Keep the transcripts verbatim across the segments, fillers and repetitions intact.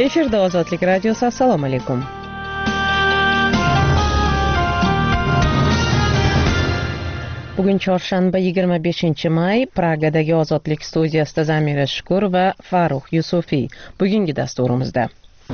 Efirda Ozodlik radiosi. Assalomu alaykum. Bugun chorshanba yigirma beshinchi may. Pragadagi Ozodlik studiyasida Zamira Shukur va Farruh Yusufiy. Bugungi dasturimizda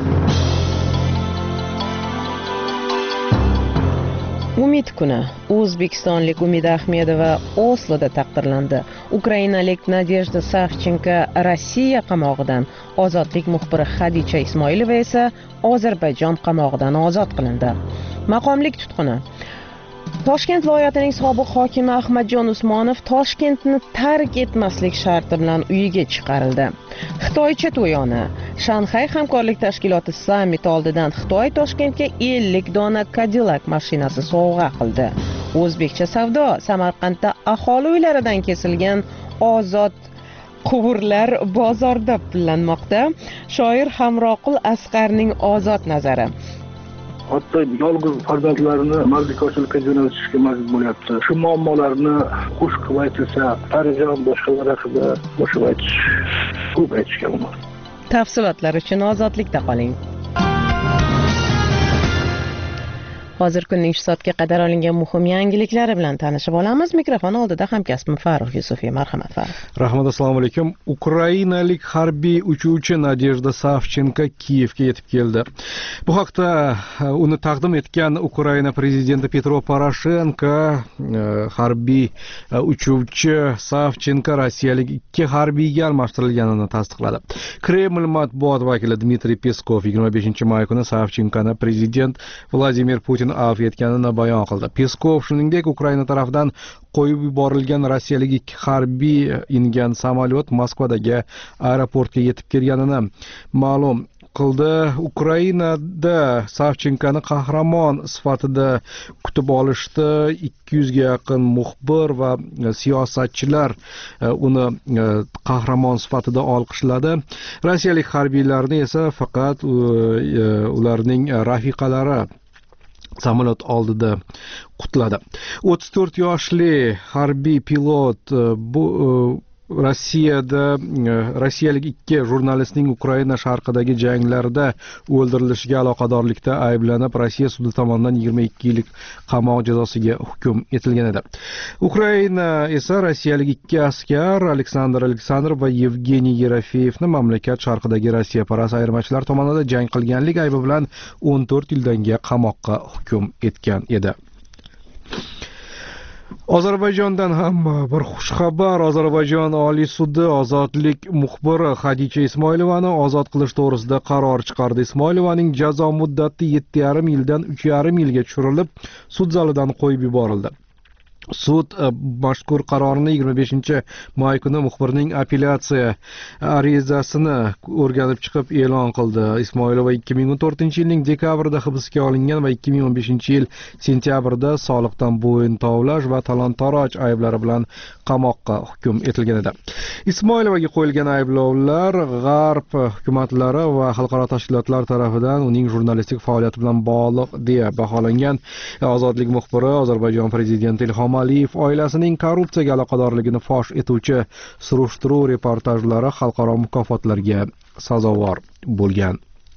Umid kuni. O'zbekistonlik Umida Ahmedova Osloda taqdirlandi. Ukrainalik Nadejda Savchenko Rossiya qamog'idan, Ozodlik muxbiri Xadicha Ismoilova esa Ozarbayjon qamog'idan ozod qilindi. Maqomlik tutquni. Toshkent viloyatining sobiq hokimi Ahmadjon Usmonov Toshkentni tark etmaslik sharti bilan uyiga chiqarildi. Xitoycha to'yoni. Shanxay hamkorlik tashkiloti sammit oldidan Xitoy Toshkentga ellik dona Cadillac mashinasi sovg'a qildi. O'zbekcha savdo. Samarqandda aholi uylaridan kesilgan ozod quvurlar bozorda pullanmoqda. Shoir Hamroqul Asqarning ozod nazari. Hatto yolg'iz farzandlarini mardiko'chilikka jo'natishga majbur bo'lyapti. Shu muammolarni qo'shib aytsa, Farijon boshqalar haqida qo'shib aytish, ko'p aytishga bo'ladi. Tafsilotlar uchun Ozodlikda qoling. Hozir kunning shu soatga qadar olingan muhim yangiliklari bilan tanishib olamiz. Mikrofon oldida hamkasbim Farruh Yusufiy. Marhamat Farruh. Rahmat, assalomu alaykum. Ukrainalik harbiy uchuvchi Nadejda Savchenko Kiyevga yetib keldi. Bu haqda uni taqdim etgan Ukraina prezidenti Petro Poroshenko harbiy uchuvchi Savchenko rossiyalik ikki harbiyga almashtirilganini tasdiqladi. Kreml matbuot vakili Dmitriy Peskov yigirma beshinchi may kuni Savchenkoni prezident Vladimir Putin avf etganini bayon qildi. Peskov shuningdek Ukraina tomonidan qo'yib yuborilgan rossiyalik ikki harbiy ingan samolyot Moskvadagi aeroportga yetib kelganini ma'lum qildi. Ukrainada Savchenkoni qahramon sifatida kutib olishdi. ikki yuzga yaqin muxbir va siyosatchilar uni qahramon sifatida olqishladi. Rossiyalik harbiylarni esa faqat ularning rafiqalari samolyot oldida qutladi. o'ttiz to'rt yoshli harbiy pilot bu Rossiyada rossiyalik ikki jurnalistning Ukraina sharqidagi janglarda o'ldirilishiga aloqadorlikda ayblanib, Rossiya sudi tomonidan yigirma ikki yillik qamoq jazosiga hukm etilgan edi. Ukraina esa rossiyalik ikki askar Aleksandr Aleksandrov va Yevgeniy Yerofeyevni mamlakat sharqidagi Rossiyaparast ayirmachilar tomonidan jang qilganlik aybi bilan o'n to'rt yildanga qamoqqa hukm etgan edi. Ozarbayjondan ham bir xush xabar. Ozarbayjon Oliy sudi ozodlik muxbiri Xadicha Ismoilovani ozod qilish to'g'risida qaror chiqardi. Ismoilovaning jazo muddati yetti yarim yildan uch yarim yilga tushirilib, sud zalidan qo'yib yuborildi. Sud mazkur qarorni yigirma beshinchi may kuni muxbirning apellyatsiya arizasini o'rganib chiqib e'lon qildi. Ismoilova ikki ming o'n to'rtinchi yilning dekabrida hibsga olingan va ikki ming o'n beshinchi yil sentyabrda soliqdan bo'yin tovlash va talon-taroj ayblari bilan qamoqqa hukm etilgan edi. Ismoilovaga qo'yilgan ayblovlar G'arb hukumatlari va xalqaro tashkilotlar tomonidan uning jurnalistik faoliyati bilan bog'liq deya baholangan. Ozodlik muxbiri Ozarbayjon prezidenti Ilhom Aliyev oilasining korrupsiyaga aloqadorligini fosh etuvchi surishtiruv reportajlari xalqaro mukofotlarga sazovor bo'lgan.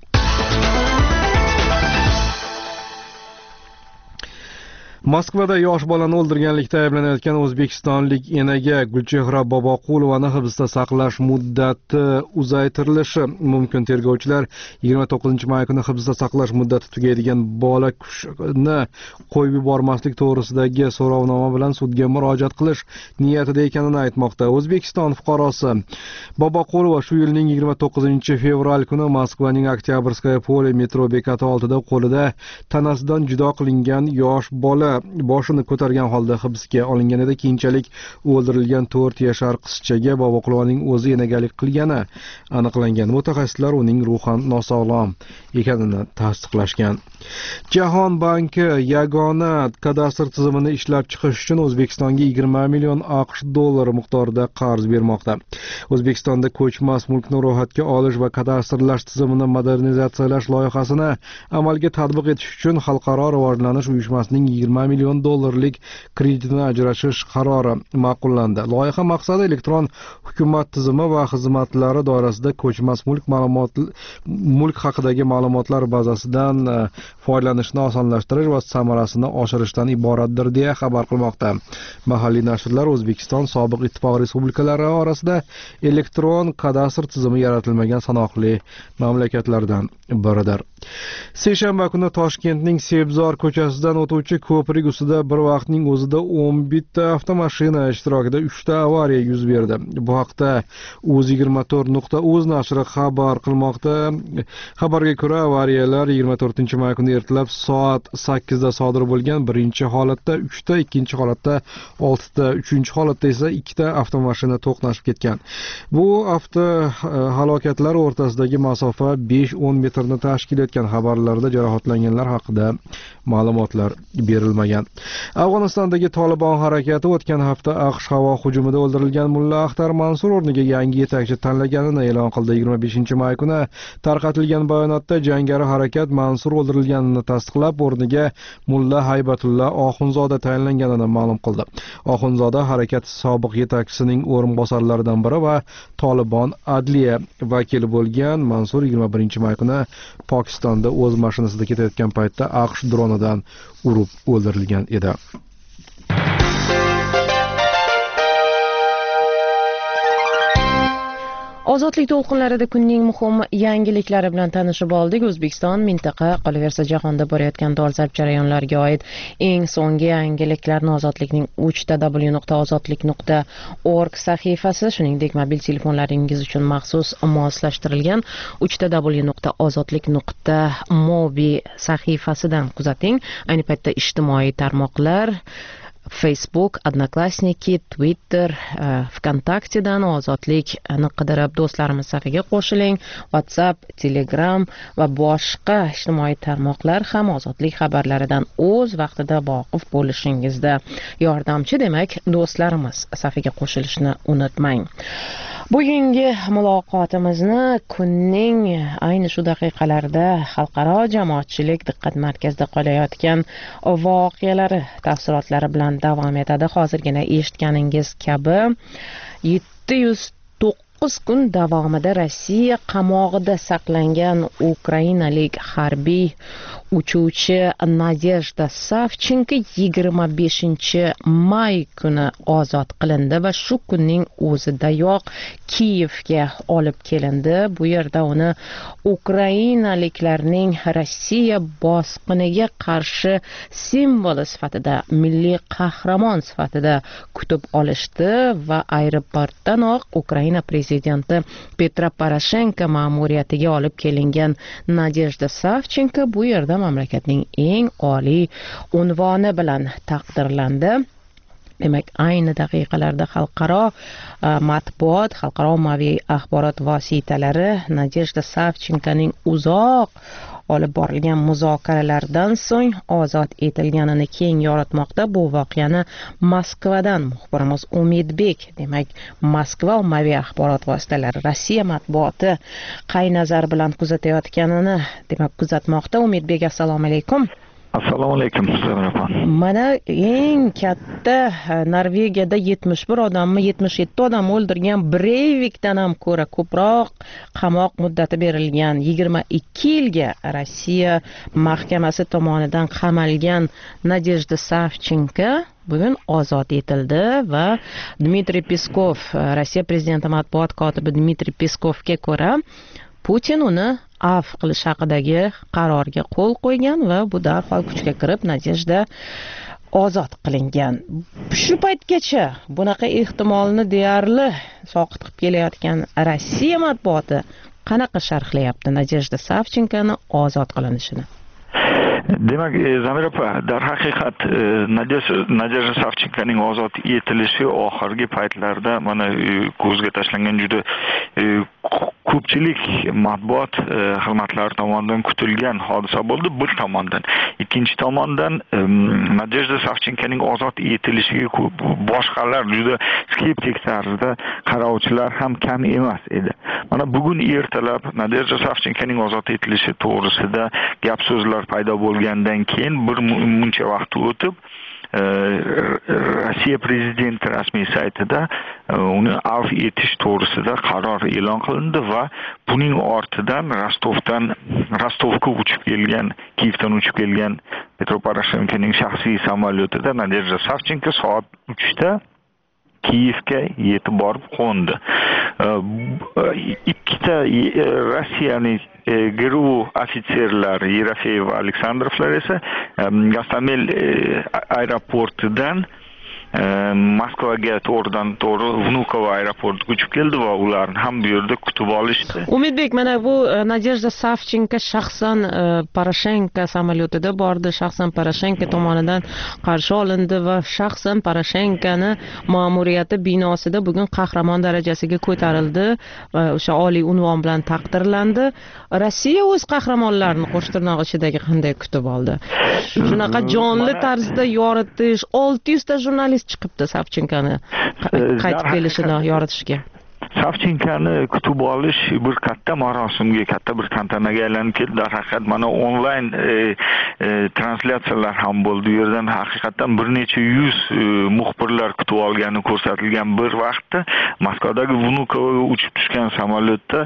Moskvada yosh bolani o'ldirganlikda ayblanayotgan o'zbekistonlik enaga Gulchehra Boboqulovani hibsda saqlash muddati uzaytirilishi mumkin. Tergovchilar yigirma to'qqizinchi may kuni hibsda saqlash muddati tugaydigan bola kushni qo'yib yubormaslik to'g'risidagi so'rovnoma bilan sudga murojaat qilish niyatida ekanini aytmoqda. O'zbekiston fuqarosi Boboqulova shu yilning yigirma to'qqizinchi fevral kuni Moskvaning Oktyabrskaya pole metro bekati oldida qo'lida tanasidan judo qilingan yosh bola boshini ko'targan holda hibsga olingan edi. Keyinchalik o'ldirilgan to'rt yashar qizchaga Boboqulovaning o'zi enagalik qilgani aniqlangan. Mutaxassislar uning ruhan nosog'lom ekanini tasdiqlashgan. Jahon banki yagona kadastr tizimini ishlab chiqish uchun O'zbekistonga yigirma million AQSh dollari miqdorida qarz bermoqda. O'zbekistonda ko'chmas mulkni ro'yxatga olish va kadastrlash tizimini modernizatsiyalash loyihasini amalga tatbiq etish uchun Xalqaro rivojlanish uyushmasining yigirma yigirma million dollarlik kreditni ajratish qarori ma'qullandi. Loyiha maqsadi elektron hukumat tizimi va xizmatlari doirasida ko'chmas mulk ma'lumot mulk haqidagi ma'lumotlar bazasidan foydalanishni osonlashtirish va samarasini oshirishdan iboratdir deya xabar qilmoqda. Mahalliy nashrlar O'zbekiston sobiq ittifoq respublikalari orasida elektron kadastr tizimi yaratilmagan sanoqli mamlakatlardan biridir. Seshanba kuni Toshkentning Sebzor ko'chasidan o'tuvchi ko'prik ustida bir vaqtning o'zida o'n bitta avtomashina ishtirokida uchta avariya yuz berdi. Bu haqda o'z yigirma to'rt nuqta uz nashri xabar qilmoqda. Xabarga ko'ra, avariyalar yigirma to'rtinchi may kuni ertalab soat sakkizda sodir bo'lgan. Birinchi holatda uchta, ikkinchi holatda oltita, uchinchi holatda esa ikkita avtomashina to'qnashib ketgan. Bu avto halokatlar o'rtasidagi masofa besh o'n metrni tashkil etgan. Xabarlarda jarohatlanganlar haqida ma'lumotlar berilmagan. Afg'onistondagi Tolibon harakati o'tgan hafta AQSh havo hujumida o'ldirilgan Mulla Axtar Mansur o'rniga yangi yetakchi tanlaganini e'lon qildi. yigirma beshinchi may kuni tarqatilgan bayonotda jangari harakat Mansur o'ldirilganini tasdiqlab, o'rniga Mulla Haybatulla Oxunzoda tayinlanganini ma'lum qildi. Oxunzoda harakat sobiq yetakchisining o'rinbosarlaridan biri va Tolibon adliya vakili bo'lgan. Mansur yigirma birinchi may kuni Pokistonda o'z mashinasida ketayotgan paytda AQSh dronidan urib o'ldirilgan edi. Ozodlik to'lqinlarida kunning muhim yangiliklari bilan tanishib oldik. O'zbekiston mintaqa, qolaversa jahonda borayotgan dolzarb jarayonlarga oid eng so'nggi yangiliklarni Ozodlikning uch w nuqta ozodlik nuqta org sahifasi, shuningdek mobil telefonlaringiz uchun maxsus moslashtirilgan uch w nuqta ozodlik nuqta mobi sahifasidan kuzating. Ayni paytda ijtimoiy tarmoqlar Facebook, Odnoklassniki, Twitter, VKontaktedan Ozodlikni qidirib do'stlarimiz safiga qo'shiling. WhatsApp, Telegram va boshqa ijtimoiy tarmoqlar ham Ozodlik xabarlaridan o'z vaqtida voqif bo'lishingizda yordamchi. Demak, do'stlarimiz safiga qo'shilishni unutmang. Bugungi muloqotimizni kunning ayni shu daqiqalarda xalqaro jamoatchilik diqqat markazida qolayotgan voqealari tafsilotlari bilan davom etadi. Hozirgina eshitganingiz kabi yetti yuz to'qqiz kun davomida Rossiya qamog'ida saqlangan ukrainalik harbiy uchuvchi Nadejda Savchenko yigirma beshinchi may kuni ozod qilindi va shu kunning o'zidayoq Kiyevga olib kelindi. Bu yerda uni ukrainaliklarning Rossiya bosqiniga qarshi simboli sifatida, milliy qahramon sifatida kutib olishdi va aeroportdanoq Ukraina prezidenti Petro Poroshenko ma'muriyatiga olib kelingan Nadejda Savchenko bu yerda mamlakatning eng oliy unvoni bilan taqdirlandi. Demak, ayni daqiqalarda xalqaro matbuot, xalqaro ommaviy axborot vositalari Nadejda Savchenkoning uzoq olib borilgan muzokaralardan so'ng ozod etilganini keng yoritmoqda. Bu voqeani Moskvadan muxbirimiz Umidbek, demak, Moskva ommaviy axborot vositalari, Rossiya matbuoti qay nazar bilan kuzatayotganini, demak, kuzatmoqda. Umidbek, assalomu alaykum. Assalomu alaykum. Mana eng katta Norvegiyada yetmish bir odamni yetmish yetti odam o'ldirgan Breivikdan ham ko'ra ko'proq qamoq muddati berilgan yigirma ikki yilga Rossiya mahkamasi tomonidan qamalgan Nadejda Savchenko bugun ozod etildi va Dmitriy Peskov, Rossiya prezidenti matbuot kotibi Dmitriy Peskovga ko'ra, Putin uni afv qilish haqidagi qarorga qo'l qo'ygan va bu darhol kuchga kirib Nadejda ozod qilingan. Shu paytgacha bunaqa ehtimolni deyarli soqit qilib kelayotgan Rossiya matbuoti qanaqa sharhlayapti Nadejda Savchenkoni ozod qilinishini? Demak, Zamir opa, darhaqiqat Nadejda Savchenkoning ozod etilishi oxirgi paytlarda mana ko'zga tashlangan juda ko'pchilik matbuot xizmatlari tomonidan kutilgan hodisa bo'ldi bir tomondan. Ikkinchi tomondan Nadejda Savchenkoning ozod etilishiga boshqalar juda skeptik tarzda qarovchilar ham kam emas edi. Mana bugun ertalab Nadejda Savchenkoning ozod etilishi to'g'risida gap so'zlar paydo bo'lgandan keyin bir muncha vaqt o'tib Rossiya prezidenti rasmiy saytida uni afv etish to'g'risida qaror e'lon qilindi va buning ortidan Rostovdan Rostovga uchib kelgan, Kiyevdan uchib kelgan Petro Poroshenkoning shaxsiy samolyotida Nadejda Savchenko soat uchda Kiyevga yetib borib qo'ndi. Ikkita Rossiyaning guruh ofitserlari Yerofeyev va Aleksandrovlar esa Gostomel aeroportidan Moskvaga to'g'ridan to'g'ri Vnukovo aeroportiga uchib keldi va ularni ham bu yerda kutib olishdi. Umidbek, mana bu Nadejda Savchenko shaxsan Poroshenko samolyotida bordi, shaxsan Poroshenko tomonidan qarshi olindi va shaxsan Poroshenkoni ma'muriyati binosida bugun qahramon darajasiga ko'tarildi va o'sha oliy unvon bilan taqdirlandi. Rossiya o'z qahramonlarini qo'sh tirnoq ichidagi qanday kutib oldi? Shunaqa jonli tarzda yoritish, olti yuz ta jurnalist chiqibdi Savchenkoni qaytib kelishini yoritishga. Savchenkoni kutib olish bir katta marosimga, katta bir tantanaga aylanib ketdi. Darhaqiqat mana onlayn translyatsiyalar ham bo'ldi. Bu yerdan haqiqatan bir necha yuz muxbirlar kutib olgani ko'rsatilgan bir vaqtda Moskvadagi Vnukovoga uchib tushgan samolyotda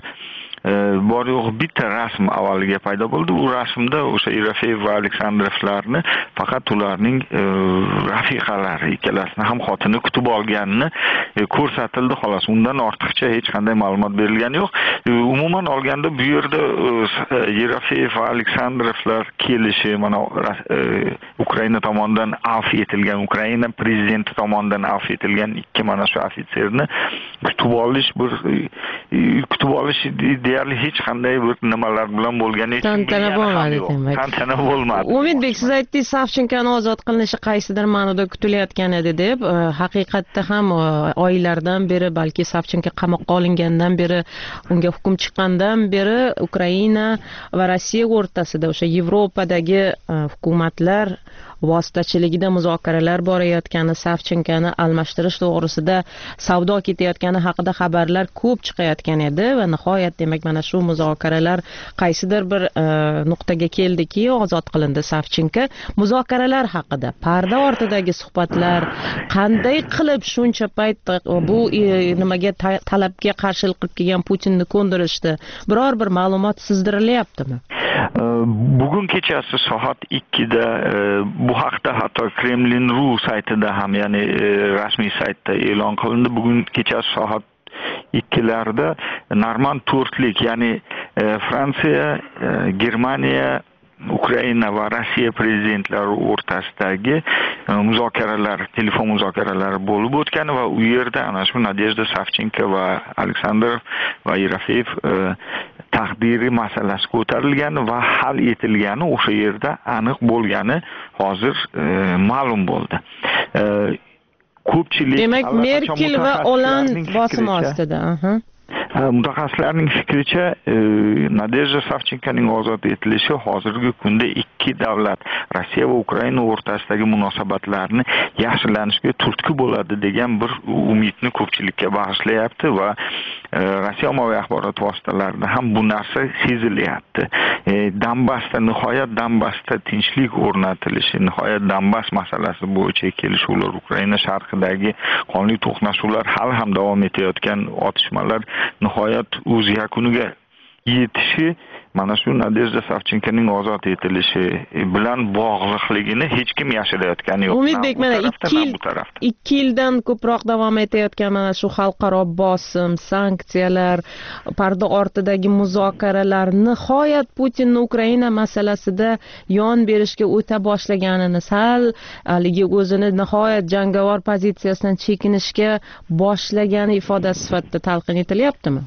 bor yo'q bitta rasm avvaliga paydo bo'ldi. U rasmda o'sha Yerofeyev va Aleksandrovlarni faqat ularning rafiqalari ikkalasini ham xotini kutib olganini ko'rsatildi xolos. Undan ortiqcha hech qanday ma'lumot berilgani yo'q. Umuman olganda bu yerda Yerofeyev va Aleksandrovlar kelishi mana Ukraina tomonidan afv etilgan, Ukraina prezidenti tomonidan afv etilgan ikki mana shu ofitserni kutib olish bir kutib olish deyarli hech qanday bir nimalar bilan bo'lgani tantana bo'lmadi demak. Tantana bo'lmadi. Umidbek, siz aytdingiz Savchenkoni ozod qilinishi qaysidir ma'noda kutilayotgan edi deb. Haqiqatda ham oylardan beri, balki Savchenko qamoqqa olingandan beri, unga hukm chiqqandan beri Ukraina va Rossiya o'rtasida o'sha Yevropadagi hukumatlar vositachiligida muzokaralar borayotgani, Savchenkoni almashtirish to'g'risida savdo ketayotgani haqida xabarlar ko'p chiqayotgan edi va nihoyat demak mana shu muzokaralar qaysidir bir nuqtaga keldiki, ozod qilindi Savchenko. Muzokaralar haqida, parda ortidagi suhbatlar qanday qilib shuncha payt bu nimaga talabga qarshilik qilib kelgan Putinni ko'ndirishdi? Biror bir ma'lumot sizdirilyaptimi? Bugun kechasi soat ikkida bu haqda hatto Kremlin.ru saytida ham, ya'ni rasmiy saytda e'lon qilindi. Bugun kechasi soat ikkilarda Norman to'rtlik, ya'ni Fransiya, Germaniya, Ukraina va Rossiya prezidentlari o'rtasidagi muzokaralar, telefon muzokaralari bo'lib o'tgan va u yerda ana shu Nadejda Savchenko va Aleksandrov va Yerofeyev taqdiri masalasi ko'tarilgan va hal etilgani o'sha yerda aniq bo'lgani hozir ma'lum bo'ldi. Ko'pchilik demak Merkel va Olan bosim ostida. Mutaxassislarning fikricha, Nadejda Savchenkoning ozod etilishi hozirgi kunda ikki davlat, Rossiya va Ukraina o'rtasidagi munosabatlarni yaxshilanishiga turtki bo'ladi degan bir umidni ko'pchilikka bag'ishlayapti va Rossiya ommaviy axborot vositalarida ham bu narsa sezilyapti. Donbassda nihoyat Donbassda tinchlik o'rnatilishi, nihoyat Donbass masalasi bo'yicha kelishuvlar, Ukraina sharqidagi qonli to'qnashuvlar hali ham davom etayotgan otishmalar nihoyat o'z yakuniga yetishi mana shu Nadejda Savchenkoning ozod etilishi bilan bog'liqligini hech kim yashirayotgani yo'q. Umidbek, mana ikki yil ikki yildan ko'proq davom etayotgan mana shu xalqaro bosim, sanksiyalar, parda ortidagi muzokaralar nihoyat Putinni Ukraina masalasida yon berishga o'ta boshlaganini, sal haligi o'zini nihoyat jangovar pozitsiyasidan chekinishga boshlagani ifodasi sifatida talqin etilyaptimi?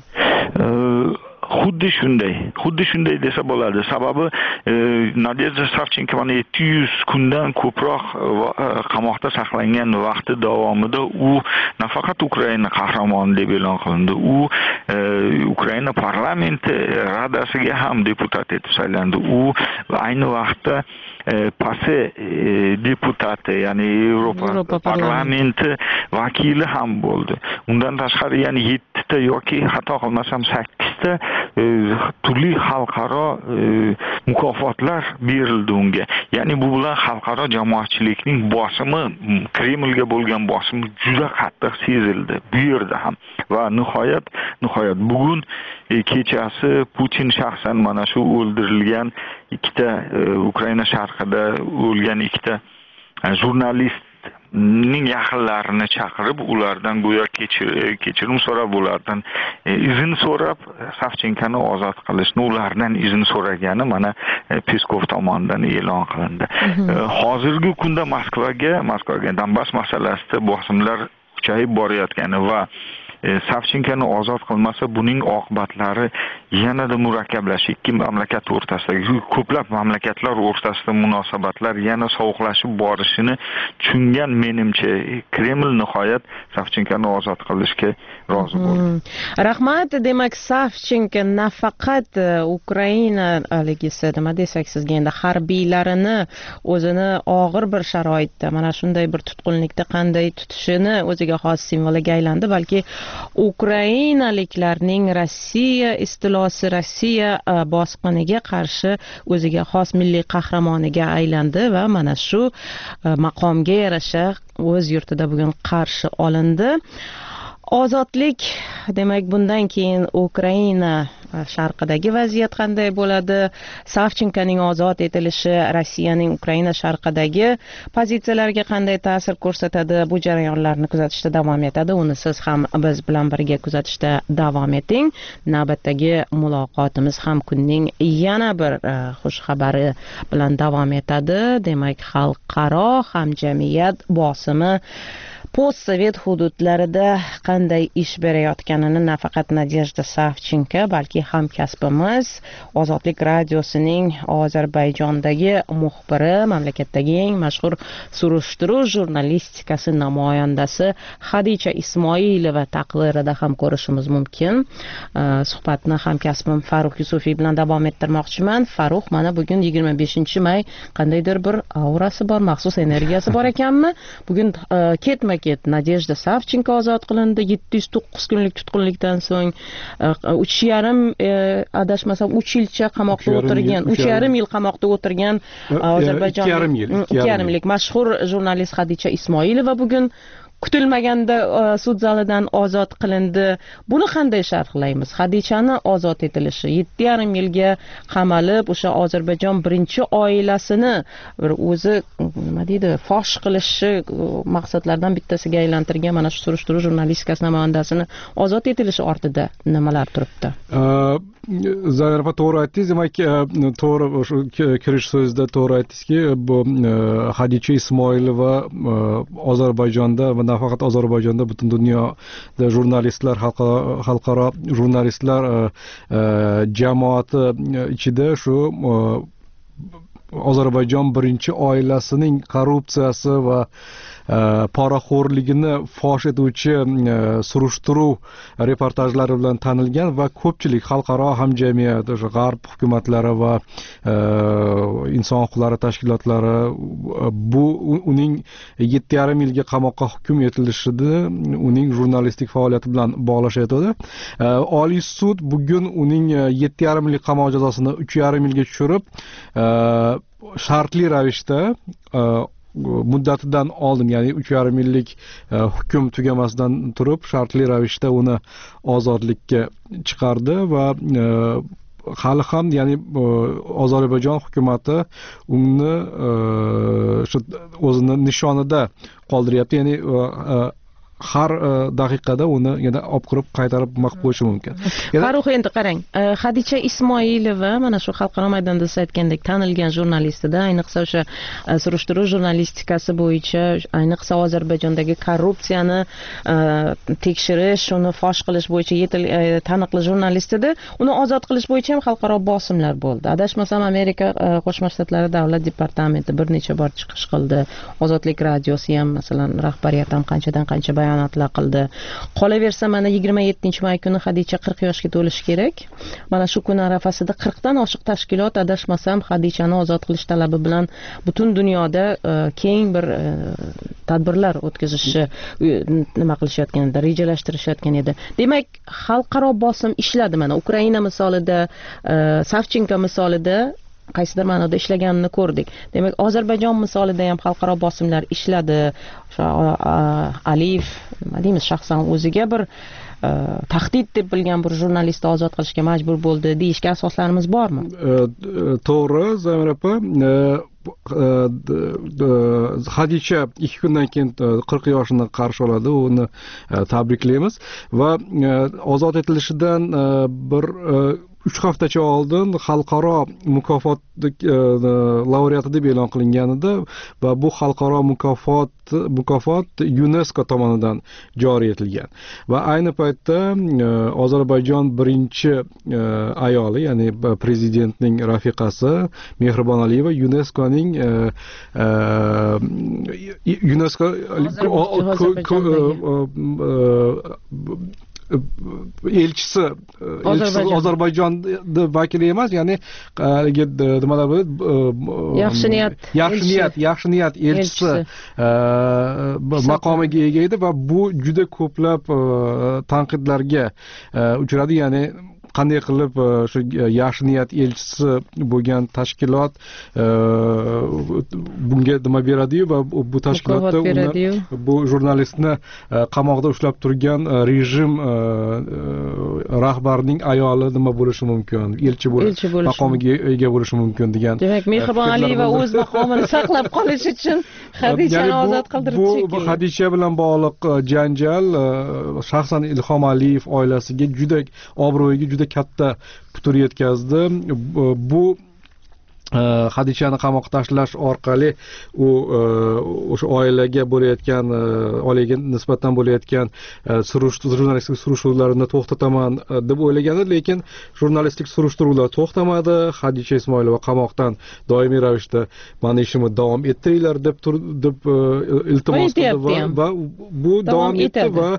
Xuddi shunday, xuddi shunday desa bo'ladi. Sababi Nadejda Savchenko mana yetti yuz kundan ko'proq qamoqda saqlangan vaqti davomida u nafaqat Ukraina qahramoni deb e'lon qilindi, u Ukraina parlamenti radasiga ham deputat etib saylandi. U ayni vaqtda pase deputati, ya'ni Yevropa parlamenti vakili ham bo'ldi. Undan tashqari yana yetti ta yoki xato qilmasam sakkiz orasida turli xalqaro mukofotlar berildi unga. Ya'ni bu bilan xalqaro jamoatchilikning bosimi, Kremlga bo'lgan bosimi juda qattiq sezildi bu yerda ham. Va nihoyat, nihoyat bugun kechasi Putin shaxsan mana shu o'ldirilgan ikkita Ukraina sharqida o'lgan ikkita jurnalist ning yaqinlarini chaqirib, ulardan go'yo kechirim so'rab, ulardan izn so'rab, Savchenkani ozod qilishni ulardan izn so'ragani mana Peskov tomonidan e'lon qilindi. Hozirgi kunda Moskvaga, Moskvaga Donbass masalasida bosimlar kuchayib borayotgani va Savchenkani ozod qilmasa buning oqibatlari yanada murakkablashib, ikki mamlakat o'rtasidagi, ko'plab mamlakatlar o'rtasida munosabatlar yana sovuqlashib borishini tushungan menimcha Kreml nihoyat Savchenkani ozod qilishga rozi bo'ldi. Rahmat. Demak, Savchenko nafaqat Ukraina aligisi, nima desak sizga endi harbiylarini o'zini og'ir bir sharoitda, mana shunday bir tutqunlikda qanday tutishini o'ziga xos simboliga aylandi, balki Ukrainaliklarning Rossiya istilosi, Rossiya bosqiniga qarshi o'ziga xos milliy qahramoniga aylandi va mana shu maqomga yarasha o'z yurtida bugun qarshi olindi. Ozodlik, demak, bundan keyin Ukraina sharqidagi vaziyat qanday bo'ladi? Savchenkoning ozod etilishi Rossiyaning Ukraina sharqidagi pozitsiyalariga qanday ta'sir ko'rsatadi? Bu jarayonlarni kuzatishda davom etadi. Uni siz ham biz bilan birga kuzatishda davom eting. Navbatdagi muloqotimiz ham kunning yana bir xush xabari bilan davom etadi. Demak, xalqaro hamjamiyat bosimi postsovet hududlarida qanday ish berayotganini nafaqat Nadejda Savchenko, balki hamkasbimiz Ozodlik radiosining Ozarbayjondagi muxbiri, mamlakatdagi eng mashhur surishtiruv jurnalistikasi namoyandasi Xadicha Ismoilova taqdirida ham ko'rishimiz mumkin. Suhbatni hamkasbim Farruh Yusufiy bilan davom ettirmoqchiman. Farruh, mana bugun yigirma beshinchi may, qandaydir bir aurasi bor, maxsus energiyasi bor ekanmi? Bugun ketma ket Nadejda Savchenko ozod qilindi. yetti yuz to'qqiz kunlik tutqunlikdan so'ng uch yarim adashmasam uch yilcha qamoqda o'tirgan, uch yarim yil qamoqda o'tirgan Ozarbayjon ikki yarim yillik mashhur jurnalist Xadicha Ismoilova bugun kutilmaganda sud zalidan ozod qilindi. Buni qanday sharhlaymiz? Xadichani ozod etilishi, yetti yarim yilga qamalib, o'sha Ozarbayjon birinchi oilasini bir o'zi nima deydi, fosh qilishi maqsadlardan bittasiga aylantirgan mana shu surishtiruv jurnalistikasi namoyandasini ozod etilishi ortida nimalar turibdi? Zarfa to'g'ri aytdingiz. Demak, to'g'ri o'sha kirish so'zida to'g'ri aytdingizki, bu Xadicha Ismoilova Ozarbayjonda va nafaqat Ozarbayjonda, butun dunyoda jurnalistlar, xalqaro jurnalistlar jamoati ichida shu Ozarbayjon birinchi oilasining korrupsiyasi va poraxo'rligini fosh etuvchi surishtiruv reportajlari bilan tanilgan va ko'pchilik xalqaro hamjamiyat, o'sha g'arb hukumatlari va inson huquqlari tashkilotlari bu uning yetti yarim yilga qamoqqa hukm etilishini uning jurnalistik faoliyati bilan bog'lashayotdi. Oliy sud bugun uning yetti yarim yillik qamoq jazosini uch yarim yilga tushirib, shartli ravishda muddatidan oldin, ya'ni uch yarim yillik hukm tugamasidan turib shartli ravishda uni ozodlikka chiqardi va hali ham, ya'ni Ozarbayjon hukumati uni o'zini nishonida qoldiryapti, ya'ni har daqiqada uni yana olib kirib qaytarib maqib qo'yishi mumkin. Farruh, endi qarang, Xadicha Ismoilova mana shu xalqaro maydonda siz aytgandek tanilgan jurnalistida, ayniqsa o'sha surishtiruv jurnalistikasi bo'yicha, ayniqsa Ozarbayjondagi korrupsiyani tekshirish, uni fosh qilish bo'yicha taniqli jurnalistida, uni ozod qilish bo'yicha ham xalqaro bosimlar bo'ldi. Adashmasam, Amerika Qo'shma Shtatlari davlat departamenti bir necha bor chiqish qildi. Ozodlik radiosi ham, masalan, rahbariyat ham qanchadan qancha bayonotlar qildi. Qolaversa, mana yigirma yettinchi may kuni Hadicha qirq yoshga to'lishi kerak. Mana shu kun arafasida qirqdan oshiq tashkilot, adashmasam, Hadichani ozod qilish talabi bilan butun dunyoda keng bir tadbirlar o'tkazishni nima qilishayotgan edi, rejalashtirishayotgan edi. Demak, xalqaro bosim ishladi. Mana Ukraina misolida, Savchenko misolida qaysidir ma'noda ishlaganini ko'rdik. Demak, Ozarbayjon misolida ham xalqaro bosimlar ishladi. O'sha Aliyev, nima deymiz, shaxsan o'ziga bir tahdid deb bilgan bir jurnalistni ozod qilishga majbur bo'ldi deyishga asoslarimiz bormi? To'g'ri, Zamir opa. Hadicha ikki kundan keyin qirq yoshini qarshi oladi, uni tabriklaymiz va ozod etilishidan bir uch haftacha oldin xalqaro mukofot laureati deb e'lon qilinganida va bu xalqaro mukofot mukofot UNESCO tomonidan joriy etilgan. Va ayni paytda Ozarbayjon birinchi ayoli, ya'ni prezidentning rafiqasi Mehribon Aliyeva UNESCOning UNESCO elchisi, elchisi Ozarbayjonni vakili emas, ya'ni nimalar bo'ladi, yaxshi niyat yaxshi niyat yaxshi niyat elchisi maqomiga ega edi va bu juda ko'plab tanqidlarga uchradi. Ya'ni qanday qilib shu yaxshi niyat elchisi bo'lgan tashkilot bunga nima beradi-yu va bu tashkilotda bu jurnalistni qamoqda ushlab turgan rejim rahbarining ayoli nima bo'lishi mumkin, elchi bo'lish maqomiga ega bo'lishi mumkin degan. Demak, Mehribon Aliyeva o'z maqomini saqlab qolish uchun Hadichani ozod qildirdi. Bu Hadicha bilan bog'liq janjal shaxsan Ilhom Aliyev oilasiga juda obro'yiga juda katta putur yetkazdi. Bu Hadichani qamoqqa tashlash orqali u o'sha oilaga bo'layotgan, oilaga nisbatan bo'layotgan jurnalistik surishtiruvlarni to'xtataman deb o'ylagan edi, lekin jurnalistik surishtiruvlar to'xtamadi. Hadicha Ismoilova qamoqdan doimiy ravishda mani ishimni davom ettiringlar deb deb iltimos qildi va bu davom etdi va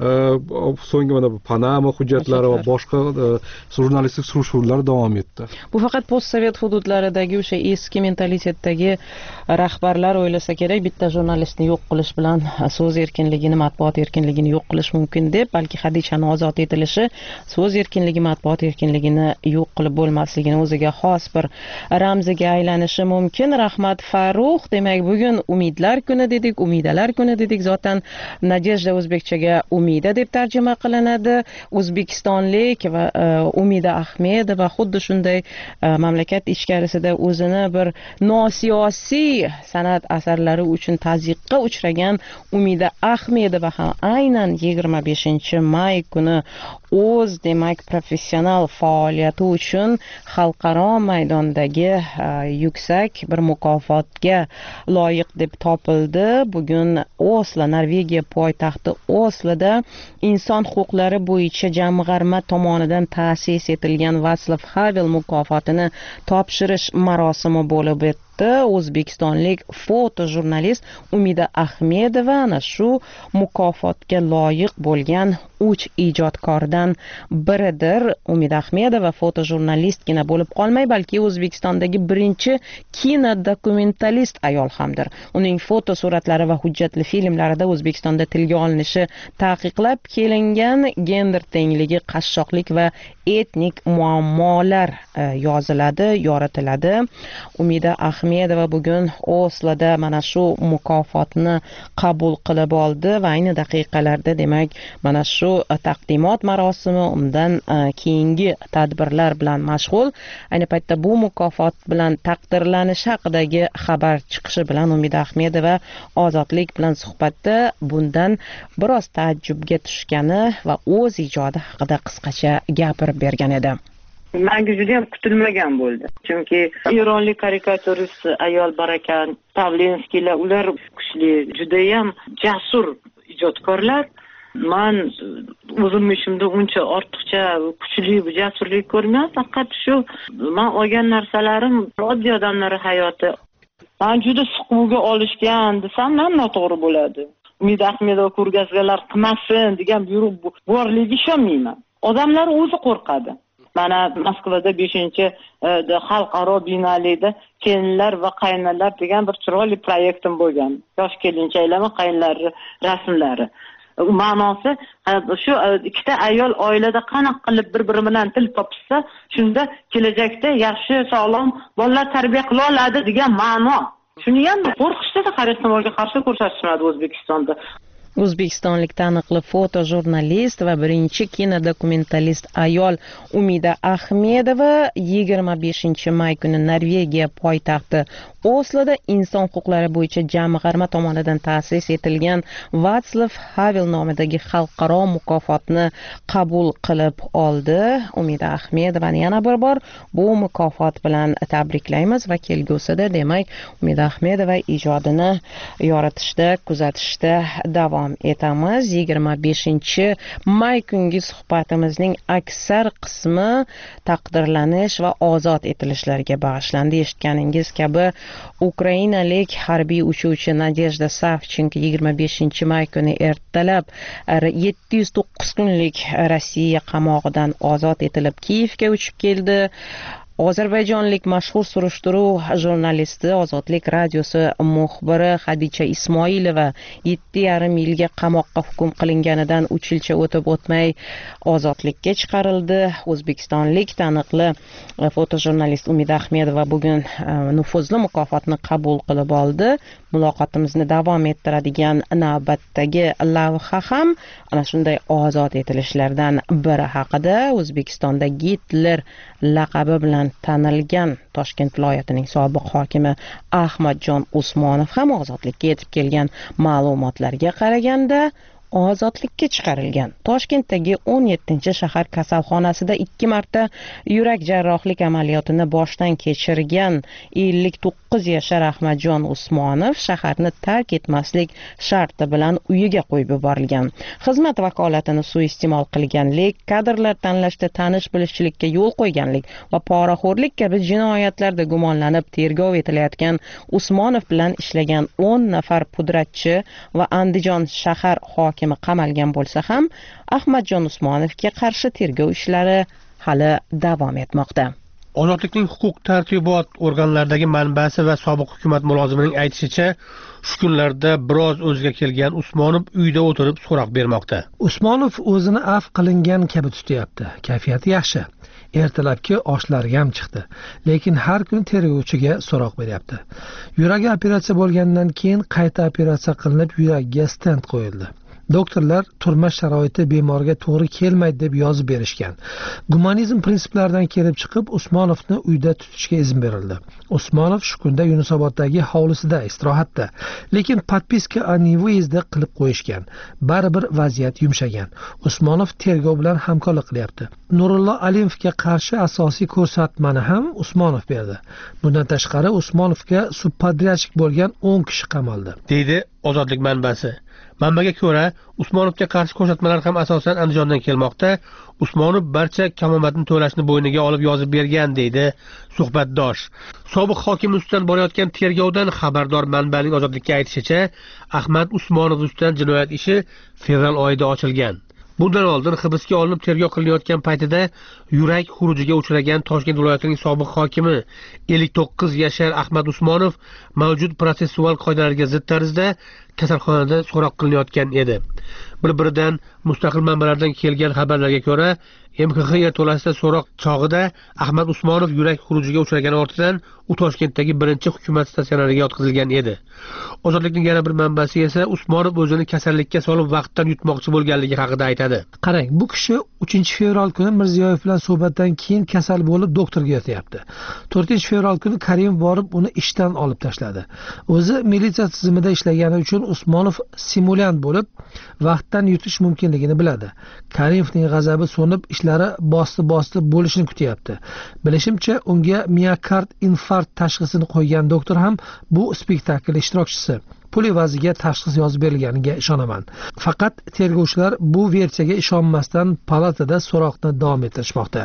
so'nggi mana Panama hujjatlari va boshqa jurnalistik surishtiruvlar davom etdi. Bu faqat postsovet hududlarida o'sha eski mentalitetdagi rahbarlar o'ylasa kerak, bitta jurnalistni yo'q qilish bilan so'z erkinligini, matbuot erkinligini yo'q qilish mumkin deb, balki Hadichani ozod etilishi so'z erkinligi, matbuot erkinligini yo'q qilib bo'lmasligini o'ziga xos bir ramziga aylanishi mumkin. Rahmat Farruh. Demak, bugun Umidlar kuni dedik, Umidalar kuni dedik. Zotan Nadejda o'zbekchaga Umida deb tarjima qilinadi. O'zbekistonlik va Umida Ahmedova xuddi shunday mamlakat ichkarisida o'zini bir nosiyosiy san'at asarlari uchun tazyiqqa uchragan Umida Ahmedova ham aynan yigirma beshinchi may kuni o'z demak professional faoliyati uchun xalqaro maydondagi yuksak bir mukofotga loyiq deb topildi. Bugun Oslo, Norvegiya poytaxti Osloda inson huquqlari bo'yicha jamg'arma tomonidan ta'sis etilgan Václav Havel mukofotini topshirish marosimi bo'lib o'tdi. O'zbekistonlik fotojurnalist Umida Ahmedova ana shu mukofotga loyiq bo'lgan uch ijodkordan biridir. Umida Ahmedova fotojurnalistgina bo'lib qolmay, balki O'zbekistondagi birinchi kinodokumentalist ayol hamdir. Uning fotosuratlari va hujjatli filmlarida O'zbekistonda tilga olinishi taqiqlab kelingan gender tengligi, qashshoqlik va etnik muammolar yoziladi, yoritiladi. Umida Ahmedova bugun Osloda mana shu mukofotni qabul qilib oldi va ayni daqiqalarda demak mana shu taqdimot marosimi, undan keyingi tadbirlar bilan mashg'ul. Ayni paytda bu mukofot bilan taqdirlanish haqidagi xabar chiqishi bilan Umida Ahmedova Ozodlik bilan suhbatda bundan biroz taajjubga tushgani va o'z ijodi haqida qisqacha gapirib bergan edi. Menga juda ham kutilmagan bo'ldi. Chunki Eronlik karikaturist ayol Barakan Pavlenskiylar, ular kuchli, juda ham jasur ijodkorlar. Men o'zim ishimda uncha ortiqcha kuchli, jasurlik ko'rmayman, faqat shu men olgan narsalarim oddiy odamlar hayoti. Men juda siquvga olishgan desam ham noto'g'ri bo'ladi. Umid Ahmedova ko'rgazmalar qilmasin degan buyruq borligiga ishonmayman. Odamlar o'zi qo'rqadi. Mana Moskvada beshinchi xalqaro binolarda kelinlar va qaynalar degan bir chiroyli proyektim bo'lgan. Yosh kelinchaklar va qaynlar rasmlari. Ma'nosi shu ikkita ayol oilada qanaqa qilib bir-biri bilan til topishsa, shunda kelajakda yaxshi, sog'lom bolalar tarbiya qila oladi degan ma'no. Shuni ham qo'rqishda qarashga qarshi ko'rsatishmadi O'zbekistonda. O'zbekistonlik taniqli fotojurnalist va birinchi kinodokumentalist ayol Umida Ahmedova yigirma beshinchi may kuni Norvegiya poytaxti Osloda inson huquqlari bo'yicha jamg'arma tomonidan ta'sis etilgan Václav Havel nomidagi xalqaro mukofotni qabul qilib oldi. Umida Ahmedovani yana bir bor bu mukofot bilan tabriklaymiz va kelgusida, demak, Umida Ahmedova ijodini yoritishda, kuzatishda davom etamiz. yigirma beshinchi may kungi suhbatimizning aksar qismi taqdirlanish va ozod etilishlarga bag'ishlandi. Eshitganingiz kabi, ukrainalik harbiy uchuvchi Nadejda Savchenko yigirma beshinchi may kuni ertalab yetti yuz to'qqiz kunlik Rossiya qamog'idan ozod etilib Kiyevga uchib keldi. Ozarbayjonlik mashhur surishtiruv jurnalisti, Ozodlik radiosi muxbiri Xadicha Ismoilova yetti yarim yilga qamoqqa hukm qilinganidan uch yilcha o'tib o'tmay ozodlikka chiqarildi. O'zbekistonlik taniqli fotojurnalist Umida Ahmedova bugun nufuzli mukofotni qabul qilib oldi. Muloqotimizni davom ettiradigan navbatdagi lavha ham ana shunday ozod etilishlardan biri haqida. O'zbekistonda Gitler laqabi bilan tanilgan Toshkent viloyatining sobiq hokimi Ahmadjon Usmonov ham ozodlikka yetib kelgan. Ma'lumotlarga qaraganda ozodlikka chiqarilgan. Toshkentdagi o'n yettinchi shahar kasalxonasida ikki marta yurak jarrohlik amaliyotini boshdan kechirgan ellik to'qqiz yashar Ahmadjon Usmonov shaharni tark etmaslik sharti bilan uyiga qo'yib yuborilgan. Xizmat vakolatini suiiste'mol qilganlik, kadrlar tanlashda tanish-bilishchilikka yo'l qo'yganlik va poraxo'rlik kabi jinoyatlarda gumonlanib tergov etilayotgan Usmonov bilan ishlagan o'n nafar pudratchi va Andijon shahar hokimi qamalgan bo'lsa ham, Ahmadjon Usmonovga qarshi tergov ishlari hali davom etmoqda. Ozodlikning huquq tartibot organlaridagi manbasi va sobiq hukumat mulozimining aytishicha, shu kunlarda biroz o'ziga kelgan Usmonov uyda o'tirib so'roq bermoqda. Usmonov o'zini afv qilingan kabi tutyapti. Kayfiyati yaxshi. Ertalabki oshlariga ham chiqdi. Lekin har kun tergovchiga so'roq beryapti. Yuragi operatsiya bo'lgandan keyin qayta operatsiya qilinib, yuragiga stent qo'yildi. Doktorlar turmush sharoiti bemorga to'g'ri kelmaydi deb yozib berishgan. Gumanizm prinsiplaridan kelib chiqib, Usmonovni uyda tutishga izn berildi. Usmonov shu kunda Yunusoboddagi hovlisida istirohatda, lekin podpiska anivizda qilib qo'yishgan. Baribir vaziyat yumshagan. Usmonov tergov bilan hamkorlik qilyapti. Nurullo Alimovga qarshi asosiy ko'rsatmani ham Usmonov berdi. Bundan tashqari Usmonovga subpodryadchik bo'lgan o'n kishi qamaldi, deydi Ozodlik manbasi. Manbaga ko'ra, Usmonovga qarshi ko'rsatmalar ham asosan Andijondan kelmoqda. Usmonov barcha kamomatni to'lashni bo'yniga olib yozib bergan, deydi suhbatdosh. Sobiq hokim ustidan borayotgan tergovdan xabardor manbaning Ozodlikka aytishicha, Ahmad Usmonov ustidan jinoyat ishi fevral oyida ochilgan. Bundan oldin hibsga olinib tergov qilinayotgan paytida yurak xurujiga uchragan Toshkent viloyatining sobiq hokimi ellik to'qqiz yashar Ahmad Usmonov mavjud protsessual qoidalarga zid tarzda kasalxonada so'roq qilinayotgan edi. Bir-biridan mustaqil manbalardan kelgan xabarlarga ko'ra, M K X yerto'lasida so'roq chog'ida Ahmad Usmonov yurak xurujiga uchragani ortidan u Toshkentdagi birinchi hukumat statsionariga yotqizilgan edi. Ozodlikning yana bir manbasi esa Usmonov o'zini kasallikka solib vaqtdan yutmoqchi bo'lganligi haqida aytadi. Qarang, bu kishi uchinchi fevral kuni Mirziyoyev bilan suhbatdan keyin kasal bo'lib doktorga yotyapti. to'rtinchi fevral kuni Karimov borib uni ishdan olib tashladi. O'zi militsiya tizimida ishlagani uchun Usmonov simulyant bo'lib, vaqtdan yutish mumkinligini biladi. Karimovning g'azabi so'nib, ishlari bosti-bosti bo'lishini kutyapti. Bilishimcha, unga miokard infarkt tashxisini qo'ygan doktor ham bu spektakl ishtirokchisi. Pul evaziga tashxis yozib berilganiga ishonaman. Faqat tergovchilar bu versiyaga ishonmasdan palatada so'roqni davom ettirishmoqda.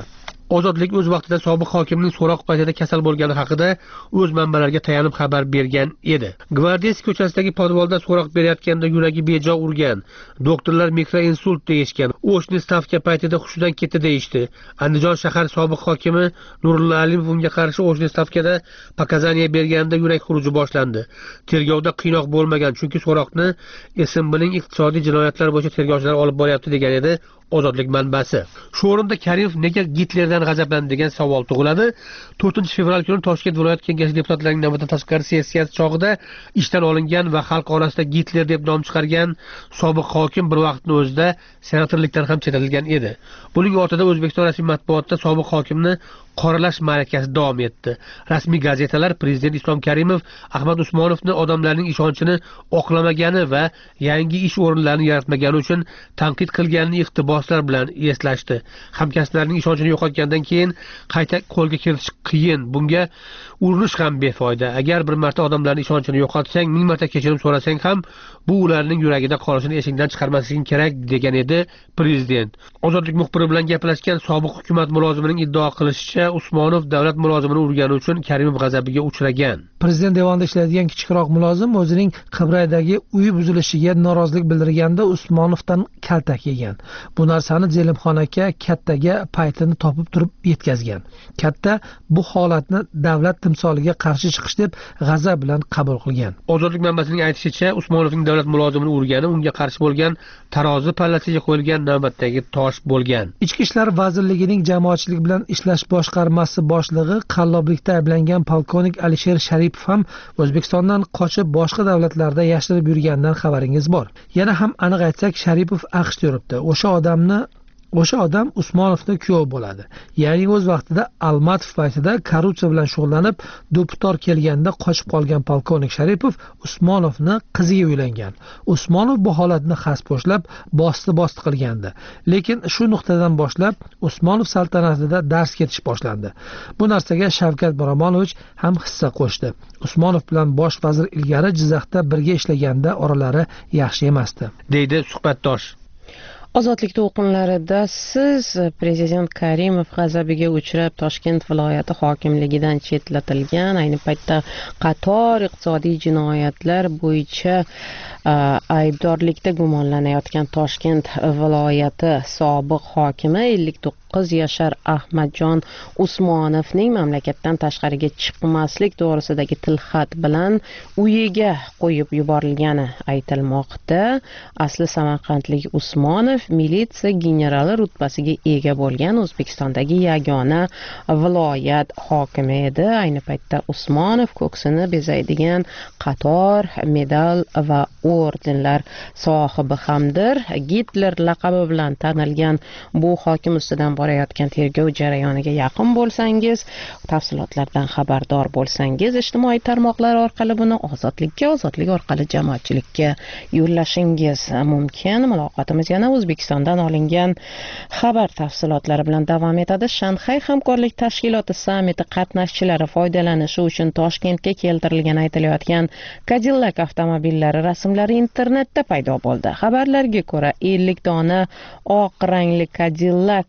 Ozodlik o'z vaqtida sobiq hokimning so'roq paytida kasal bo'lgani haqida o'z manbalariga tayanib xabar bergan edi. Gvardiya ko'chasidagi podvalda so'roq berayotganda yuragi bejo urgan. Doktorlar mikroinsult deyishgan. O'shni stavka paytida hushidan ketdi deyishdi. Andijon shahar sobiq hokimi Nurullo Alimov unga qarshi O'shni stavkada pokazaniya berganda yurak xuruji boshlandi. Tergovda qiynoq bo'lmagan, chunki so'roqni S M Bning iqtisodiy jinoyatlar bo'yicha tergovchilar olib boryapti degan edi Ozodlik manbasi. Shu o'rinda Karimov nega Gitlerdan g'azablandi degan savol tug'iladi. to'rtinchi fevral kuni Toshkent viloyat kengashi deputatlarining navbatdan tashqari sessiyasi chog'ida ishdan olingan va xalq orasida Gitler deb nom chiqargan sobiq hokim bir vaqtning o'zida senatorlikdan ham chetlatilgan edi. Buning ortida O'zbekiston rasmiy matbuotida sobiq hokimni qoralash ma'rakasi davom etdi. Rasmiy gazetalar prezident Islom Karimov Ahmad Usmonovni odamlarning ishonchini oqlamagani va yangi ish o'rinlarini yaratmagani uchun tanqid qilganini iqtiboslar bilan eslashdi. Hamkasblarining ishonchini yo'qotgandan keyin qayta qo'lga kiritish qiyin. Bunga urinish ham befoyda. Agar bir marta odamlarning ishonchini yo'qotsang, ming marta kechirim so'rasang ham bu ularning yuragida qolishini esingdan chiqarmasliging kerak degan edi prezident. Ozodlik muxbiri bilan gaplashgan sobiq hukumat mulozimining iddao qilishicha, Usmonov davlat mulozimini urgani uchun Karimov g'azabiga uchragan. Prezident devonida ishlaydigan kichikroq mulozim o'zining Qibraydagi uyi buzilishiga norozilik bildirganda Usmonovdan kaltak yegan. Bu narsani Zelimxon aka kattaga paytini topib turib yetkazgan. Katta bu holatni davlat timsoliga qarshi chiqish deb g'azab bilan qabul qilgan. Ozodlik manbasining aytishicha, Usmonovning davlat mulozimini urgani unga qarshi bo'lgan tarozi pallasiga qo'yilgan navbatdagi tosh bo'lgan. Ichki ishlar vazirligining jamoatchilik bilan ishlash boshqarmasi boshlig'i qalloblikda ayblangan polkovnik Alisher Sharipov ham O'zbekistondan qochib boshqa davlatlarda yashirib yurganidan xabaringiz bor. Yana ham aniq aytsak, Sharipov AQShda yuribdi. O'sha odamni O'sha odam Usmonovning kuyovi bo'ladi. Ya'ni o'z vaqtida Almatov paytida korrupsiya bilan shug'ullanib, deputor kelganda qochib qolgan polkovnik Sharipov Usmonovning qiziga uylangan. Usmonov bu holatni xasposhlab, bosti-bosti qilgandi. Lekin shu nuqtadan boshlab Usmonov saltanatida dars ketish boshlandi. Bu narsaga Shavkat Miromonovich ham hissa qo'shdi. Usmonov bilan bosh vazir ilgari Jizzaxda birga ishlaganda oralari yaxshi emasdi, deydi suhbatdosh. Ozodlik to'lqinlarida siz prezident Karimov g'azabiga uchrab Toshkent viloyati hokimligidan chetlatilgan, ayni paytda qator iqtisodiy jinoyatlar bo'yicha aybdorlikda gumonlanayotgan Toshkent viloyati sobiq hokimi ellik to'qqiz yashar Ahmadjon Usmonovning mamlakatdan tashqariga chiqmaslik to'g'risidagi tilxat bilan uyiga qo'yib yuborilgani aytilmoqda. Asli samarqandlik Usmonov militsiya generali rutbasiga ega bo'lgan O'zbekistondagi yagona viloyat hokimi edi. Ayni paytda Usmonov ko'ksini bezaydigan qator medal va ordenlar sohibi hamdir. Gitler laqabi bilan tanilgan bu hokim ustidan borayotgan tergov jarayoniga yaqin bo'lsangiz, tafsilotlardan xabardor bo'lsangiz, ijtimoiy tarmoqlar orqali buni Ozodlikka, Ozodlik orqali jamoatchilikka yo'llashingiz mumkin. Muloqotimiz yana O'zbekistondan olingan xabar tafsilotlari bilan davom etadi. Shanxay hamkorlik tashkiloti sammiti qatnashchilari foydalanishi uchun Toshkentga keltirilgan aytilayotgan Cadillac avtomobillari rasmlari internetda paydo bo'ldi. Xabarlarga ko'ra, ellik dona oq rangli Cadillac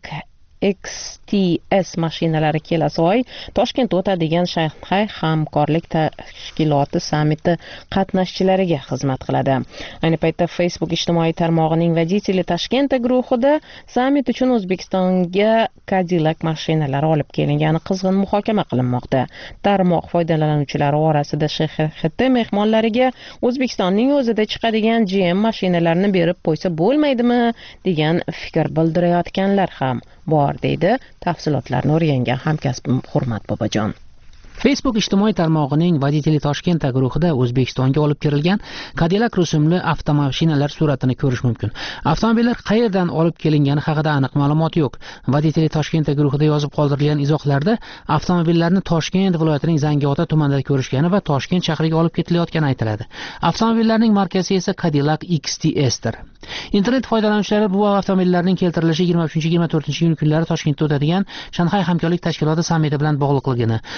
X T S mashinalari kelasi oy Toshkentda o'tadigan Shanxay hamkorlik tashkiloti sammiti qatnashchilariga xizmat qiladi. Ayni paytda Facebook ijtimoiy tarmog'ining Водители Toshkentda guruhida sammit uchun O'zbekistonga Cadillac mashinalari olib kelingani qizg'in muhokama qilinmoqda. Tarmoq foydalanuvchilari orasida Sh X X T mehmonlariga O'zbekistonning o'zida chiqadigan G M mashinalarini berib qo'ysa bo'lmaydimi degan fikr bildirayotganlar ham bor, deydi tafsilotlarni o'rgangan hamkasbim Hurmat Bobojon. Facebook ijtimoiy tarmog'ining Водители Toshkentda guruhida O'zbekistonga olib kirilgan Cadillac rusumli avtomashinalar suratini ko'rish mumkin. Avtomobillar qayerdan olib kelingani haqida aniq ma'lumot yo'q. Водители Toshkentda guruhida yozib qoldirilgan izohlarda avtomobillarni Toshkent viloyatining Zangiota tumanida ko'rishgani va Toshkent shahriga olib ketilayotgani aytiladi. Avtomobillarning markasi esa Cadillac X T S dir. Internet foydalanuvchilari bu avtomobillarning keltirilishi yigirma uchinchi yigirma to'rtinchi iyun kunlari Toshkentda o'tadigan Shanxay hamkorlik tashkiloti sammiti bilan bog'liqligini, bu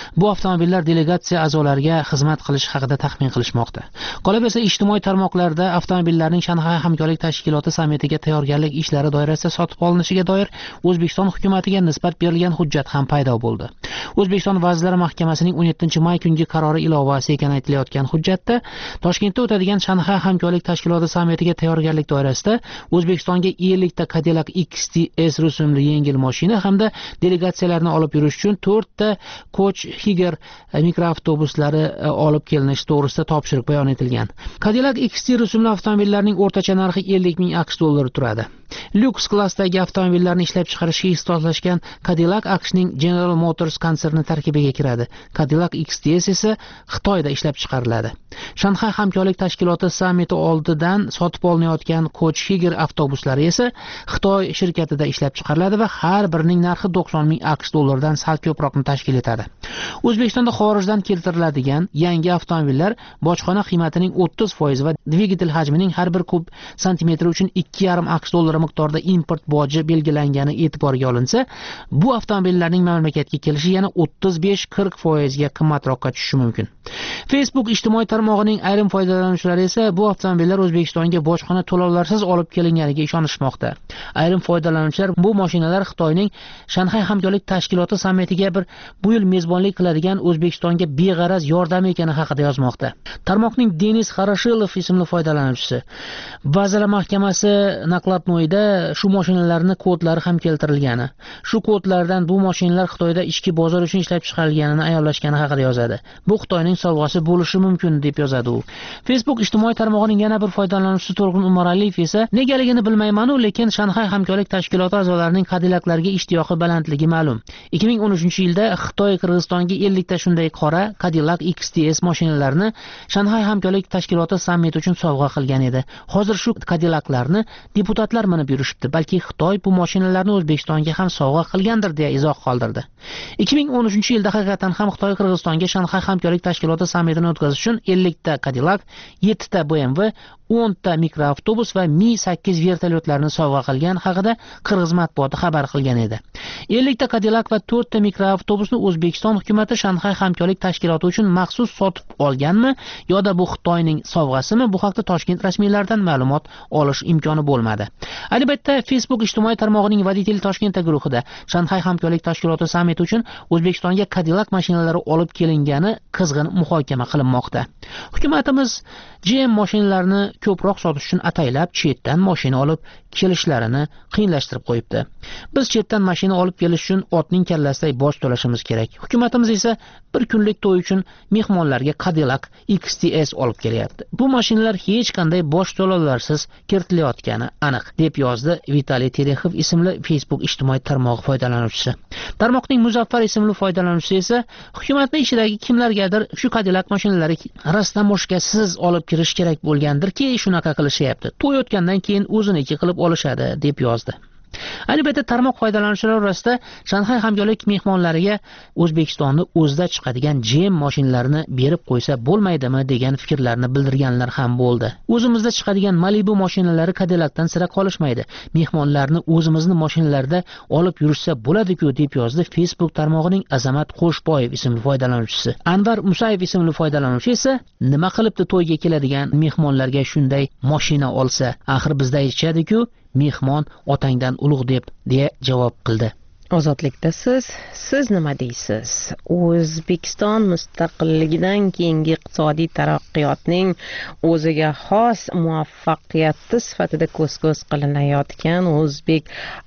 avtomobillar delegatsiya a'zolariga xizmat qilish haqida taxmin qilishmoqda. Qolaversa, ijtimoiy tarmoqlarda avtomobillarning Shanxay hamkorlik tashkiloti sammitiga tayyorgarlik ishlari doirasida sotib olinishiga doir O'zbekiston hukumatiga nisbat berilgan hujjat ham paydo bo'ldi. O'zbekiston Vazirlar Mahkamasining o'n yettinchi may kungi qarori ilovasi ekani aytilayotgan hujjatda Toshkentda o'tadigan Shanxay hamkorlik tashkiloti sammitiga tayyorgarlik doirasida O'zbekistonga ellik ta Cadillac X T S rusumli yengil mashina hamda delegatsiyalarni olib yurish uchun to'rt ta Coach Higer mikroavtobuslari olib kelinishi to'g'risida topshiriq bayon etilgan. Cadillac X T rusumli avtomobillarning o'rtacha narxi ellik ming AQSh dollari turadi. Lyuks klassdagi avtomobillarni ishlab chiqarishga ixtisoslashgan Cadillac AQShning General Motors konserni tarkibiga kiradi. Cadillac X T S esa Xitoyda ishlab chiqariladi. Shanxay hamkorlik tashkiloti sammiti oldidan sotib olinayotgan Coach Higer avtobuslari esa Xitoy shirkatida ishlab chiqariladi va har birining narxi to'qson ming AQSh dollaridan sal ko'proqni tashkil etadi. O'zbekistonda xorijdan keltiriladigan yangi avtomobillar bojxona qiymatining o'ttiz foizi va dvigatel hajmining har bir kub santimetri uchun ikki yarim AQSh dollari miqdorida import boji belgilangani e'tiborga olinsa, bu avtomobillarning mamlakatga kelishi yana o'ttiz besh qirq foizga qimmatroqqa tushishi mumkin. Facebook ijtimoiy tarmog'ining ayrim foydalanuvchilari esa bu avtomobillar O'zbekistonga bojxona to'lovlarsiz olib kelinganiga ishonishmoqda. Ayrim foydalanuvchilar bu mashinalar Xitoyning Shanxay hamkorlik tashkiloti sammitiga bir bu yil mezbonlik qiladigan O'zbekistonga beg'araz yordam ekani haqida yozmoqda. Tarmoqning Denis Xarashilov ismli foydalanuvchisi Vazirlar Mahkamasi naqlatnoyida shu mashinalarning kodlari ham keltirilgani, shu kodlardan bu mashinalar Xitoyda ichki bozor uchun ishlab chiqarilganini ayolashgani haqida yozadi. Bu Xitoyning sovg'asi bo'lishi mumkin deb yozadi u. Facebook ijtimoiy tarmog'ining yana bir foydalanuvchisi To'lqin Umaraliyev esa negaligini bilmayman-u, lekin Shanxay hamkorlik tashkiloti a'zolarining Cadillac'larga ishtiyoqi balandligi ma'lum. ikki ming o'n uchinchi yilda Xitoy Qirg'izistonga ellik ta shunday qora Cadillac X T S mashinalarini Shanxay hamkorlik tashkiloti sammiti uchun sovg'a qilgan edi. Hozir shu Cadillac'larni deputatlar minib yurishibdi. Balki Xitoy bu mashinalarni O'zbekistonga ham sovg'a qilgandir deya izoh qoldirdi. ikki ming o'n uchinchi yilda haqiqatan ham Xitoy Qirg'izistonga Shanxay hamkorlik tashkiloti sammitini o'tkazish uchun ellik ta Cadillac, yetti ta B M W, o'n ta mikroavtobus va Mi sakkiz vertolyotlarni sovg'a qilgan haqida Qirg'iz matbuoti xabar qilgan edi. ellik ta Cadillac va to'rt ta mikroavtobusni O'zbekiston hukumatı Shanxay hamkorlik tashkiloti uchun maxsus sotib olganmi yoki bu Xitoyning sovg'asimi? Bu haqda Toshkent rasmiylaridan ma'lumot olish imkoni bo'lmadi. Albatta, Facebook ijtimoiy tarmog'ining Voditelь Toshkentda guruhida Shanxay hamkorlik tashkiloti sammiti uchun O'zbekistonga Cadillac mashinalari olib kelingani qizg'in muhokama qilinmoqda. Hukumatimiz G M mashinalarini ko'proq sotish uchun ataylab chetdan mashina olib kelishlarini qiyinlashtirib qo'yibdi. Biz chetdan mashina olib kelish uchun otning kallasiday boj to'lashimiz kerak. Hukumatimiz esa bir kunlik to'y uchun mehmonlarga Cadillac X T S olib kelyapti. Bu mashinalar hech qanday boj to'lovlarsiz kiritilayotgani aniq, deb yozdi Vitaliy Terexov ismli Facebook ijtimoiy tarmog'i foydalanuvchisi. Tarmoqning Muzaffar ismli foydalanuvchisi esa hukumatning ichidagi kimlargadir shu Cadillac mashinalari rastamoshkasiz olib kirish kerak bo'lgandirki, shunaqa qilishyapti. To'y o'tgandan keyin o'ziniki qilib olishadi, deb yozdi. Albatta, tarmoq foydalanuvchilari orasida Shanxay hamkorlik mehmonlariga O'zbekistonni o'zida chiqadigan G M mashinalarini berib qo'ysa bo'lmaydimi degan fikrlarni bildirganlar ham bo'ldi. O'zimizda chiqadigan Malibu mashinalari Cadillac'dan sira qolishmaydi. Mehmonlarni o'zimizni mashinalarda olib yurishsa bo'ladi-ku, deb yozdi Facebook tarmog'ining Azamat Qo'shboyev ismli foydalanuvchisi. Anvar Musayev ismli foydalanuvchi esa nima qilibdi to'yga keladigan mehmonlarga shunday mashina olsa? Axir bizda aytishadi-ku, mehmon otangdan ulug' deb deya javob qildi. Ozodlikda siz siz nima deysiz? O'zbekiston mustaqilligidan keyingi iqtisodiy taraqqiyotning o'ziga xos muvaffaqiyati sifatida ko'z-ko'z qilinayotgan o'zbek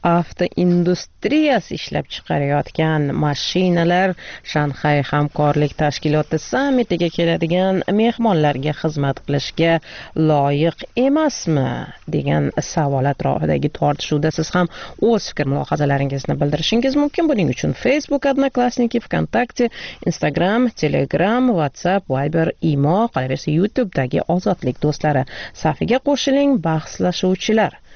avtoindustriyasi ishlab chiqarayotgan mashinalar Shanxay hamkorlik tashkiloti sammitiga keladigan mehmonlarga xizmat qilishga loyiq emasmi degan savol atrofidagi tortishuvda siz ham o'z fikr mulohazalaringizni bildirish mumkin. Buning uchun Facebook, Odnoklassniki, VKontakte, Instagram, Telegram, WhatsApp, Viber, Imo, qolaversa YouTube'dagi Ozodlik do'stlari safiga qo'shiling, bahslashuvchilar.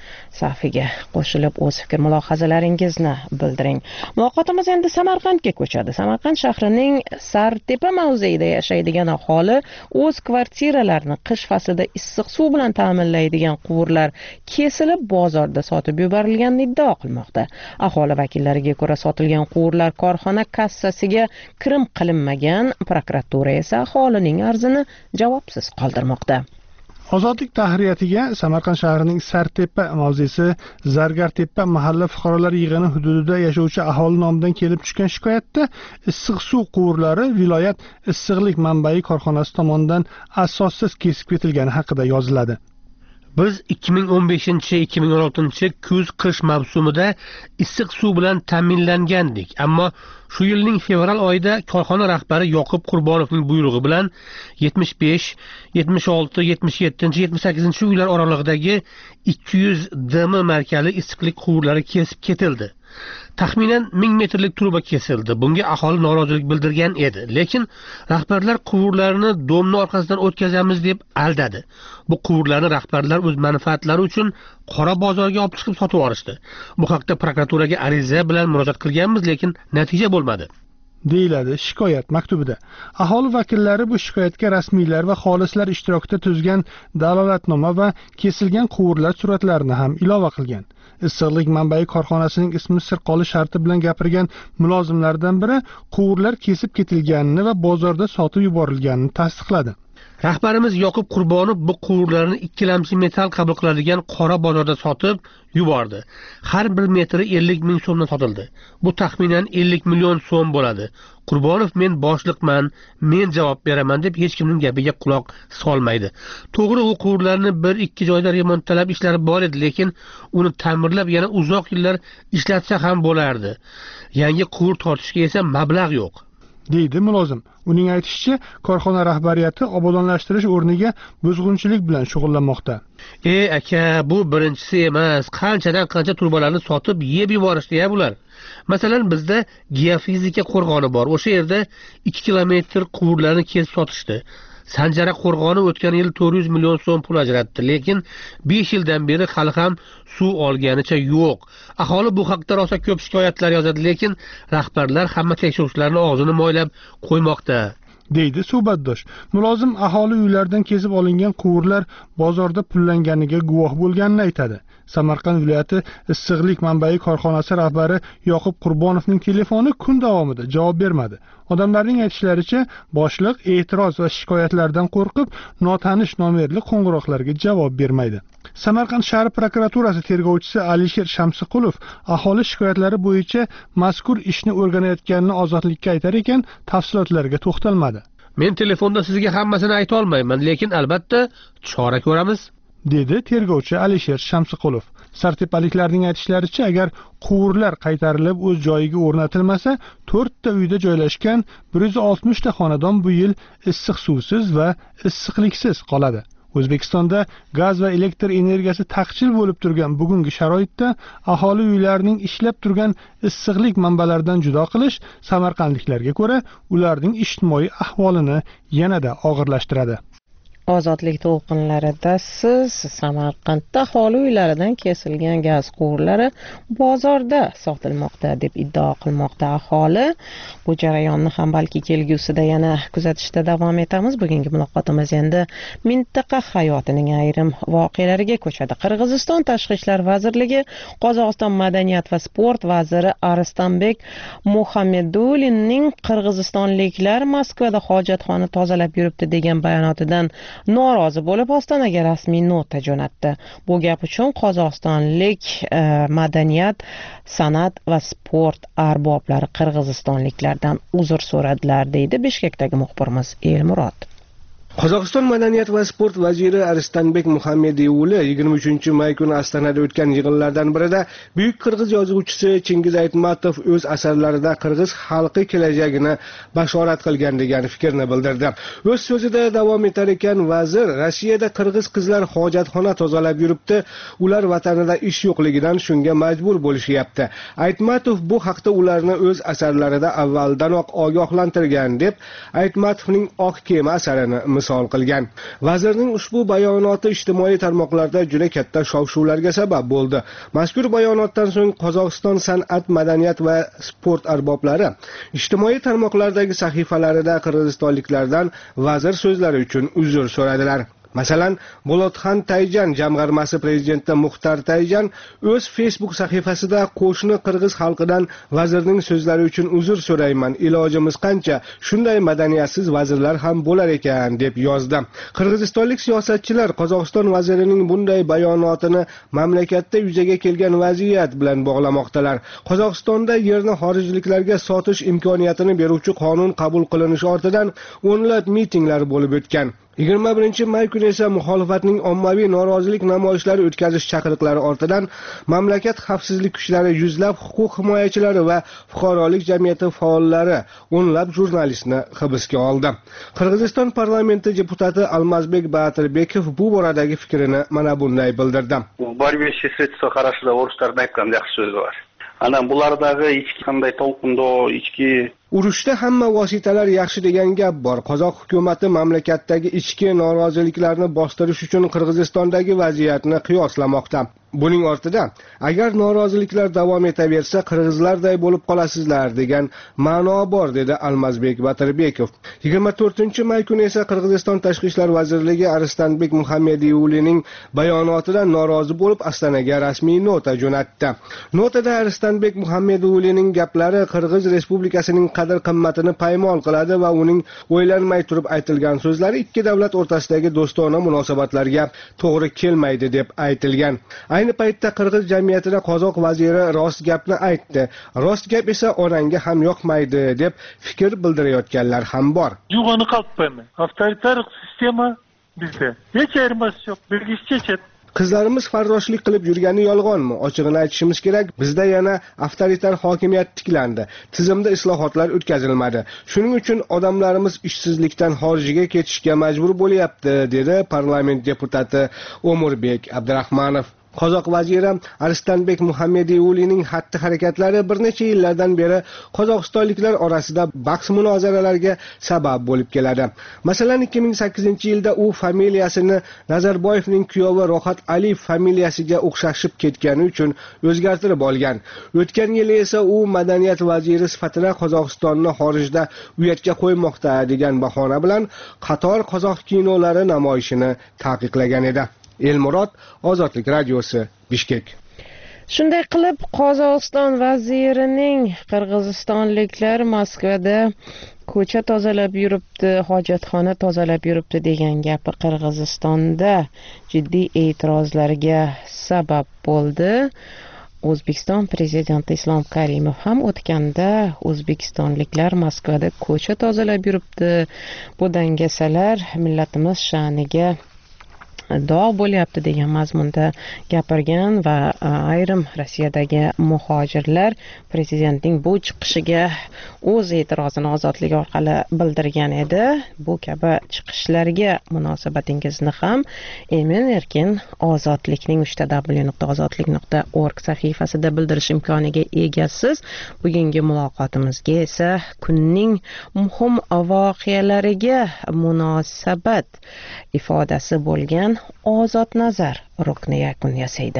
safiga qo'shilib o'z fikr mulohazalaringizni bildiring. Muloqotimiz endi Samarqandga ko'chadi. Samarqand shahrining Sartepa mavzeida yashaydigan aholi o'z kvartiralarini qish faslida issiq suv bilan ta'minlaydigan quvurlar kesilib bozorda sotib yuborilganini iddao qilmoqda. Aholi vakillariga ko'ra sotilgan quvurlar korxona kassasiga kirim qilinmagan, prokuratura esa aholining arzini javobsiz qoldirmoqda. Ozodlik tahriyatiga Samarqand shahrining Sartepa mavzesi Zargartepa mahalla fuqarolar yig'ini hududida yashovchi aholi nomidan kelib tushgan shikoyatda issiq suv quvurlari viloyat issiqlik manbai korxonasi tomonidan asossiz kesib ketilgani haqida yoziladi. Biz ikki ming o'n beshinchi ikki ming o'n oltinchi kuz-qish mavsumida issiq suv bilan ta'minlangandik, ammo shu yilning fevral oyida korxona rahbari Yoqub Qurbonovning buyrug'i bilan yetmish besh, yetmish olti, yetmish yetti, yetmish sakkiz uylar oralig'idagi ikki yuz dm markali issiqlik quvurlari kesib ketildi. Taxminan ming metrlik truba kesildi. Bunga aholi norozilik bildirgan edi, lekin rahbarlar quvurlarni domni orqasidan o'tkazamiz deb aldadi. Bu quvurlarni rahbarlar o'z manfaatlari uchun qora bozorga olib chiqib sotib olishdi. Bu haqda prokuraturaga ariza bilan murojaat qilganmiz, lekin natija bo'lmadi, deyiladi shikoyat maktubida. Aholi vakillari bu shikoyatga rasmiylar va xolislar ishtirokida tuzgan dalolatnoma va kesilgan quvurlar suratlarini ham ilova qilgan. Issiqlik manbai korxonasining ismi sir qolish sharti bilan gapirgan mulozimlardan biri quvurlar kesib ketilganini va bozorda sotib yuborilganini tasdiqladi. Rahbarimiz Yoqub Qurbonov bu quvurlarni ikkilamchi metall qabul qiladigan qora bozorda sotib yubordi. Har bir metri ellik ming so'mdan sotildi. Bu taxminan ellik million so'm bo'ladi. Qurbonov men boshliqman, men javob beraman deb hech kimning gapiga quloq solmaydi. To'g'ri, u quvurlarni bir ikki joyda remonttalab ishlari bor edi, lekin uni ta'mirlab yana uzoq yillar ishlatsa ham bo'lardi. Yangi quvur tortishga esa mablag' yo'q, deydi mulozim. Uning aytishicha, korxona rahbariyati obodonlashtirish o'rniga buzg'unchilik bilan shug'ullanmoqda. Ey aka, bu birinchisi emas. Qanchadan qancha turbalarni sotib yeb yuborishdi-ya bular. Masalan, bizda geofizika qo'rg'oni bor. O'sha yerda ikki kilometr quvurlarni kesib sotishdi. Sanjara qo'rg'oni o'tgan yil to'rt yuz million so'm pul ajratdi, lekin besh yildan beri hali ham suv olganicha yo'q. Aholi bu haqda rosa ko'p shikoyatlar yozadi, lekin rahbarlar hamma tekshiruvchilarning og'zini moylab qo'ymoqda, deydi suhbatdosh. Mulozim aholi uylaridan kesib olingan quvurlar bozorda pullanganiga guvoh bo'lganini aytadi. Samarqand viloyati issiqlik manbai korxonasi rahbari Yoqub Qurbonovning telefoni kun davomida javob bermadi. Odamlarning aytishlaricha, boshliq e'tiroz va shikoyatlardan qo'rqib, notanish nomerli qo'ng'iroqlarga javob bermaydi. Samarqand shahar prokuraturasi tergovchisi Alisher Shamsiqulov aholi shikoyatlari bo'yicha mazkur ishni o'rganayotganini ozodlikka aytar ekan, tafsilotlarga to'xtalmadi. Men telefonda sizga hammasini ayta olmayman, lekin albatta chora ko'ramiz, dedi tergovchi Alisher Shamsiqulov. Sartepaliklarning aytishlaricha, agar quvurlar qaytarilib o'z joyiga o'rnatilmasa, to'rtta uyda joylashgan bir yuz oltmish ta xonadon bu yil issiq suvsiz va issiqliksiz qoladi. O'zbekistonda gaz va elektr energiyasi taqchil bo'lib turgan bugungi sharoitda aholi uylarining ishlab turgan issiqlik manbalaridan judo qilish samarqandliklarga ko'ra ularning ijtimoiy ahvolini yanada og'irlashtiradi. Ozodlik to'lqinlarida siz Samarqandda aholi uylaridan kesilgan gaz quvurlari bozorda sotilmoqda deb iddao qilmoqda aholi. Bu jarayonni ham balki kelgusida yana kuzatishda davom etamiz. Bugungi muloqotimiz endi mintaqa hayotining ayrim voqealariga ko'chadi. Qirg'iziston Tashqi ishlar vazirligi Qozog'iston madaniyat va sport vaziri Arstanbek Muhammedulinning qirg'izistonliklar Moskvada hojatxona tozalab yuribdi degan bayonotidan norozi bo'lib Ostonaga rasmiy nota jo'natdi. Bu gap uchun qozog'istonlik e, madaniyat, san'at va sport arboblari qirg'izistonliklardan uzr so'radilar, deydi Bishkekdagi muxbirimiz Elmurod. Qozog'iston madaniyat va sport vaziri Arstanbek Muhammediyuli yigirma uchinchi may kuni Ostonada o'tgan yig'inlardan birida buyuk qirg'iz yozuvchisi Chingiz Aytmatov o'z asarlarida qirg'iz xalqi kelajagini bashorat qilgan degan fikrni bildirdi. O'z so'zida davom etar ekan, vazir Rossiyada qirg'iz qizlar hojatxona tozalab yuribdi, ular vatanida ish yo'qligidan shunga majbur bo'lishyapti. Aytmatov bu haqda ularni o'z asarlarida avvaldanoq ogohlantirgan deb Aytmatovning Oq kema asarini misol qilgan. Vazirning ushbu bayonoti ijtimoiy tarmoqlarda juda katta shov-shuvlarga sabab bo'ldi. Mazkur bayonotdan so'ng Qozog'iston san'at, madaniyat va sport arboblari ijtimoiy tarmoqlardagi sahifalarida qirg'izistonliklardan vazir so'zlari uchun uzr so'radilar. Masalan, Bolotxan Tayjan jamg'armasi prezidenti Muxtar Tayjan o'z Facebook sahifasida qo'shni qirg'iz xalqidan vazirning so'zlari uchun uzr so'rayman. Ilojimiz qancha, shunday madaniyatsiz vazirlar ham bo'lar ekan deb yozdi. Qirg'izistonlik siyosatchilar Qozog'iston vazirining bunday bayonotini mamlakatda yuzaga kelgan vaziyat bilan bog'lamoqdalar. Qozog'istonda yerni xorijliklarga sotish imkoniyatini beruvchi qonun qabul qilinishi ortidan o'nlab mitinglar bo'lib o'tgan. yigirma birinchi may kuni esa muxolifatning ommaviy norozilik namoyishlari o'tkazish chaqiriqlari ortidan mamlakat xavfsizlik kuchlari yuzlab huquq himoyachilari va fuqarolik jamiyati faollari o'nlab jurnalistni hibsga oldi. Qirg'iziston parlamenti deputati Almazbek Batirbekov bu boradagi fikrini mana bunday bildirdi. В борьбе с средства хорошо орыстардың aytgan yaxshi so'zi bor. Ana bulardagi ichki qanday to'lqindoo ichki Urushda hamma vositalar yaxshi degan gap bor. Qozoq hukumatı mamlakatdagi ichki noroziliklarni bostirish uchun Qirg'izistondagi vaziyatni qiyoslamoqda. Buning ortida agar noroziliklar davom etaversa qirg'izlarday bo'lib qolasizlar degan ma'no bor dedi Almazbek Batirbekov. yigirma to'rtinchi may kuni esa Qirg'iziston Tashqi ishlar vazirligi Arstanbek Muhammediyulining bayonotidan norozi bo'lib Astanaga rasmiy nota jo'natdi. Notada Arstanbek Muhammediyulining gaplari Qirg'iz Respublikasining qadr-qimmatini paymol qiladi va uning o'ylanmay turib aytilgan so'zlari ikki davlat o'rtasidagi do'stona munosabatlarga to'g'ri kelmaydi deb aytilgan. Ayni paytda qirg'iz jamiyatida qozoq vaziri rost gapni aytdi. Rost gap esa onangga ham yoqmaydi deb fikr bildirayotganlar ham bor. Yo'g'oni qalbmi? Avtoritar sistema bizda hech ayirmasi yo'q. Bilgisicha Qizlarimiz farroshlik qilib yurgani yolg'onmi? Ochig'ini aytishimiz kerak, bizda yana avtoritar hokimiyat tiklandi. Tizimda islohotlar o'tkazilmadi. Shuning uchun odamlarimiz ishsizlikdan xorijga ketishga majbur bo'lyapti, dedi parlament deputati Omurbek Abdurahmonov. Qozoq vaziri Arstanbek Muhammediyulining xatti-harakatlari bir necha yillardan beri Qozog'istonliklar orasida bahs munozaralarga sabab bo'lib keladi. Masalan, ikki ming sakkizinchi yilda u familiyasini Nazarboyevning kuyovi Rohat Aliyev familiyasiga o'xshashib ketgani uchun o'zgartirib olgan. O'tgan yili esa u madaniyat vaziri sifatida Qozog'istonni xorijda uyatga qo'ymoqda degan bahona bilan qator qozoq kinolari namoyishini taqiqlagan edi. Elmurod, Ozodlik radiosi, Bishkek. Shunday qilib, Qozog'iston vazirining qirg'izistonliklar Moskvada ko'cha tozalab yuribdi, hojatxona tozalab yuribdi degan gapi Qirg'izistonda jiddiy e'tirozlarga sabab bo'ldi. O'zbekiston prezidenti Islom Karimov ham o'tganda O'zbekistonliklar Moskvada ko'cha tozalab yuribdi, bu dangasalar millatimiz sha'niga dog' bo'lyapti degan mazmunda gapirgan va ayrim Rossiyadagi muhojirlar prezidentning bu chiqishiga o'z e'tirozini ozodlik orqali bildirgan edi. Bu kabi chiqishlarga munosabatingizni ham Emin Erkin ozodlikning uch w nuqta ozodlik nuqta org sahifasida bildirish imkoniga egasiz. Bugungi muloqotimizga esa kunning muhim voqealariga munosabat ifodasi bo'lgan Ozod nazar rukni yakun yasaydi.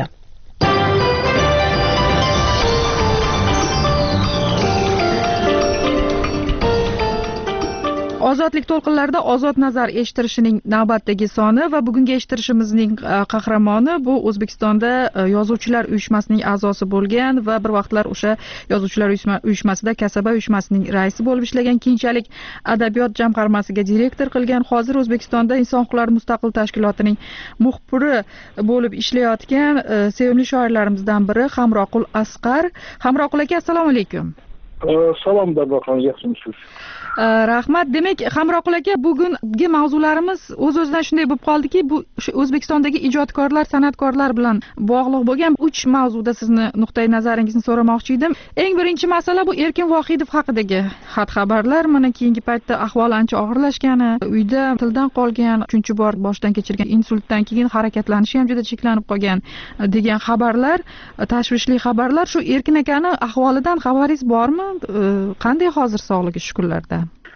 Ozodlik to'lqinlarida ozod nazar eshittirishining navbatdagi soni va bugungi eshittirishimizning qahramoni bu O'zbekistonda yozuvchilar uyushmasining a'zosi bo'lgan va bir vaqtlar o'sha yozuvchilar uyushmasida kasaba uyushmasining raisi bo'lib ishlagan, keyinchalik adabiyot jamg'armasiga direktor qilgan, hozir O'zbekistonda Inson huquqlari mustaqil tashkilotining muxbiri bo'lib ishlayotgan sevimli shoirlarimizdan biri Hamroqul Asqar. Hamroqul aka, assalomu alaykum. Salom Darboqon, yaxshimisiz? Rahmat. Demak, Hamroqul aka, bugungi mavzularimiz o'z-o'zidan shunday bo'lib qoldiki, bu O'zbekistondagi ijodkorlar, san'atkorlar bilan bog'liq bo'lgan uch mavzuda sizni nuqtai nazaringizni so'ramoqchi edim. Eng birinchi masala bu Erkin Vohidov haqidagi xat-xabarlar. Mana keyingi paytda ahvoli ancha og'irlashgani, uyda tildan qolgan, uchinchi bor boshdan kechirgan insultdan keyin harakatlanishi ham juda cheklanib qolgan degan xabarlar, tashvishli xabarlar. Shu Erkin akani ahvolidan xabaringiz bormi? Qanday hozir sog'ligi shukurlarda?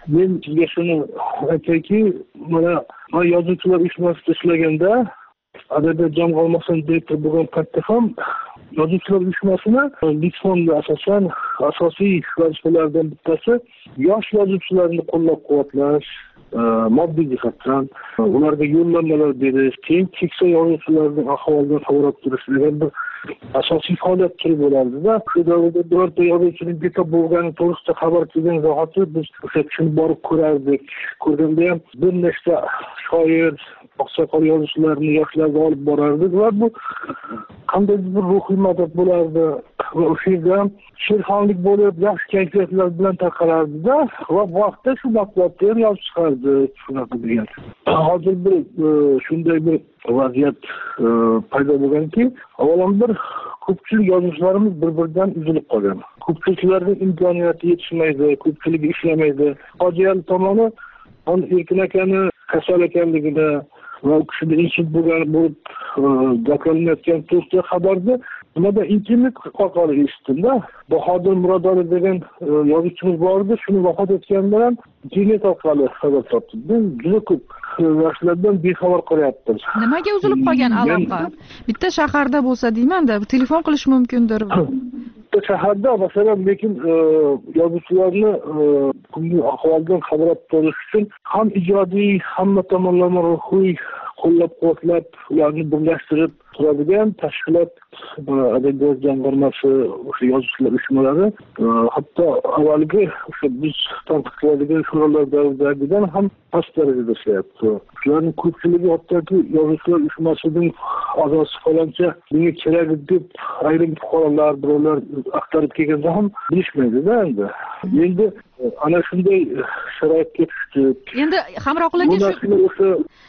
men sizga shuni aytayki, mana men yozuvchilar uyushmasida ishlaganda adabiyot jamg'armasining direktori bo'lgan paytda ham yozuvchilar uyushmasini Litfonda asosan asosiy vazifalardan bittasi yosh yozuvchilarni qo'llab-quvvatlash, moddiy jihatdan ularga yo'llanmalar berish, keyin keksa yozuvchilarning ahvolidan xabar turish degan bir asosiy faoliyat turi bo'lardi-da. Shu davrda birorta yozuvchining betob bo'lgani to'g'risida xabar kelgan zahoti biz o'sha kishini borib ko'rardik. Ko'rganda ham bir nechta shoir, oqsoqol yozuvchilarni yoshlarga olib borardik va bu qanday bir ruhiy madad bo'lardi va o'sha yerda ham she'rxonlik bo'lib, yaxshi kayfiyatlar bilan tarqalardi-da va bu vaqtda shu matbuotda ham yozib chiqardi, shunaqa degan. Hozir bir shunday bir vaziyat paydo bo'lganki, avvalambir ko'pchilik yozuvchilarimiz bir-biridan uzilib qolgan. Ko'pchiliklarning imkoniyati yetishmaydi, ko'pchiligi ishlamaydi. Fojiali tomoni, Erkin akani kasal ekanligini va u kishida insulт bo'lgan bo'lib gapirilmayotgan to'g'risida xabarni nimada internet orqali eshitdim-da. Bahodir Murodali degan yozuvchimiz bor edi, shuni vafot etganidan ham internet orqali xabar topdim. Juda ko'p yoshlardan bexabar qolyapti. Nimaga uzilib qolgan aloqa? Bitta shaharda bo'lsa deyman-da, telefon qilish mumkindir. Bitta shaharda masalan, lekin yozuvchilarni bunga ahvoldan xabar olish uchun ham ijodiy, hamma tomonlama ruhiy qo'llab-quvvatlab, ularni birlashtirib turadigan tashkilot adabiyot jamg'armasi, o'sha yozuvchilar uyushmalari hatto avvalgi o'sha biz tanqid qiladigan sho'rolar davridagidan ham past darajada ishlayapti. Ularning ko'pchiligi hattoki yozuvchilar uyushmasining a'zosi faloncha bunga kerak deb ayrim fuqarolar, birovlar axtarib kelganda ham bilishmaydi-da endi. Endi ana shunday sharoitga tushdik. Endi hamrohlarga shu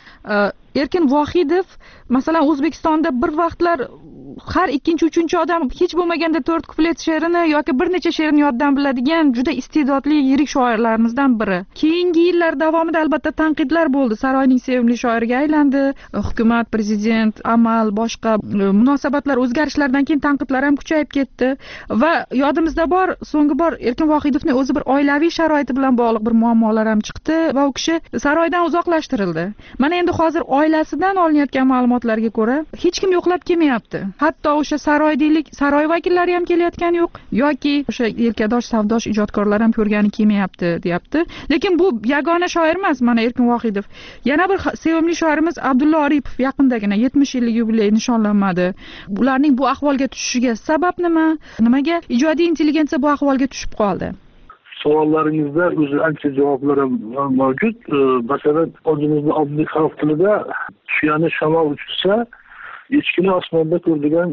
Erkin Vohidov masalan O'zbekistonda bir vaqtlar har ikkinchi, uchinchi odam hech bo'lmaganda to'rt kuplet she'rini yoki bir necha she'rini yoddan biladigan juda iste'dodli yirik shoirlarimizdan biri. Keyingi yillar davomida albatta tanqidlar bo'ldi. Saroyning sevimli shoiriga aylandi. Hukumat, prezident, amal, boshqa munosabatlar o'zgarishlardan keyin tanqidlar ham kuchayib ketdi va yodimizda bor, so'nggi bor Erkin Vohidovning o'zi bir oilaviy sharoiti bilan bog'liq bir muammolar ham chiqdi va u kishi saroydan uzoqlashtirildi. Mana endi hozir oilasidan olinayotgan ma'lumotlarga ko'ra hech kim yo'qlab kelmayapti. Hatto o'sha saroy deylik, saroy vakillari ham kelayotgani yo'q yoki o'sha yelkadosh, savdosh ijodkorlar ham ko'rgani kelmayapti, deyapti. Lekin bu yagona shoir emas, mana Erkin Vohidov. Yana bir sevimli shoirimiz Abdulla Oripov yaqindagina yetmish yillik yubiley nishonlanmadi. Ularning bu ahvolga tushishiga sabab nima? Nimaga ijodiy intelligensiya bu ahvolga tushib qoldi? Savollaringizda o'zi ancha javoblar ham mavjud. Masalan, o'zimizning oddiy xalq tilida tuyani shamol uchsa, echkini osmonda ko'rdigan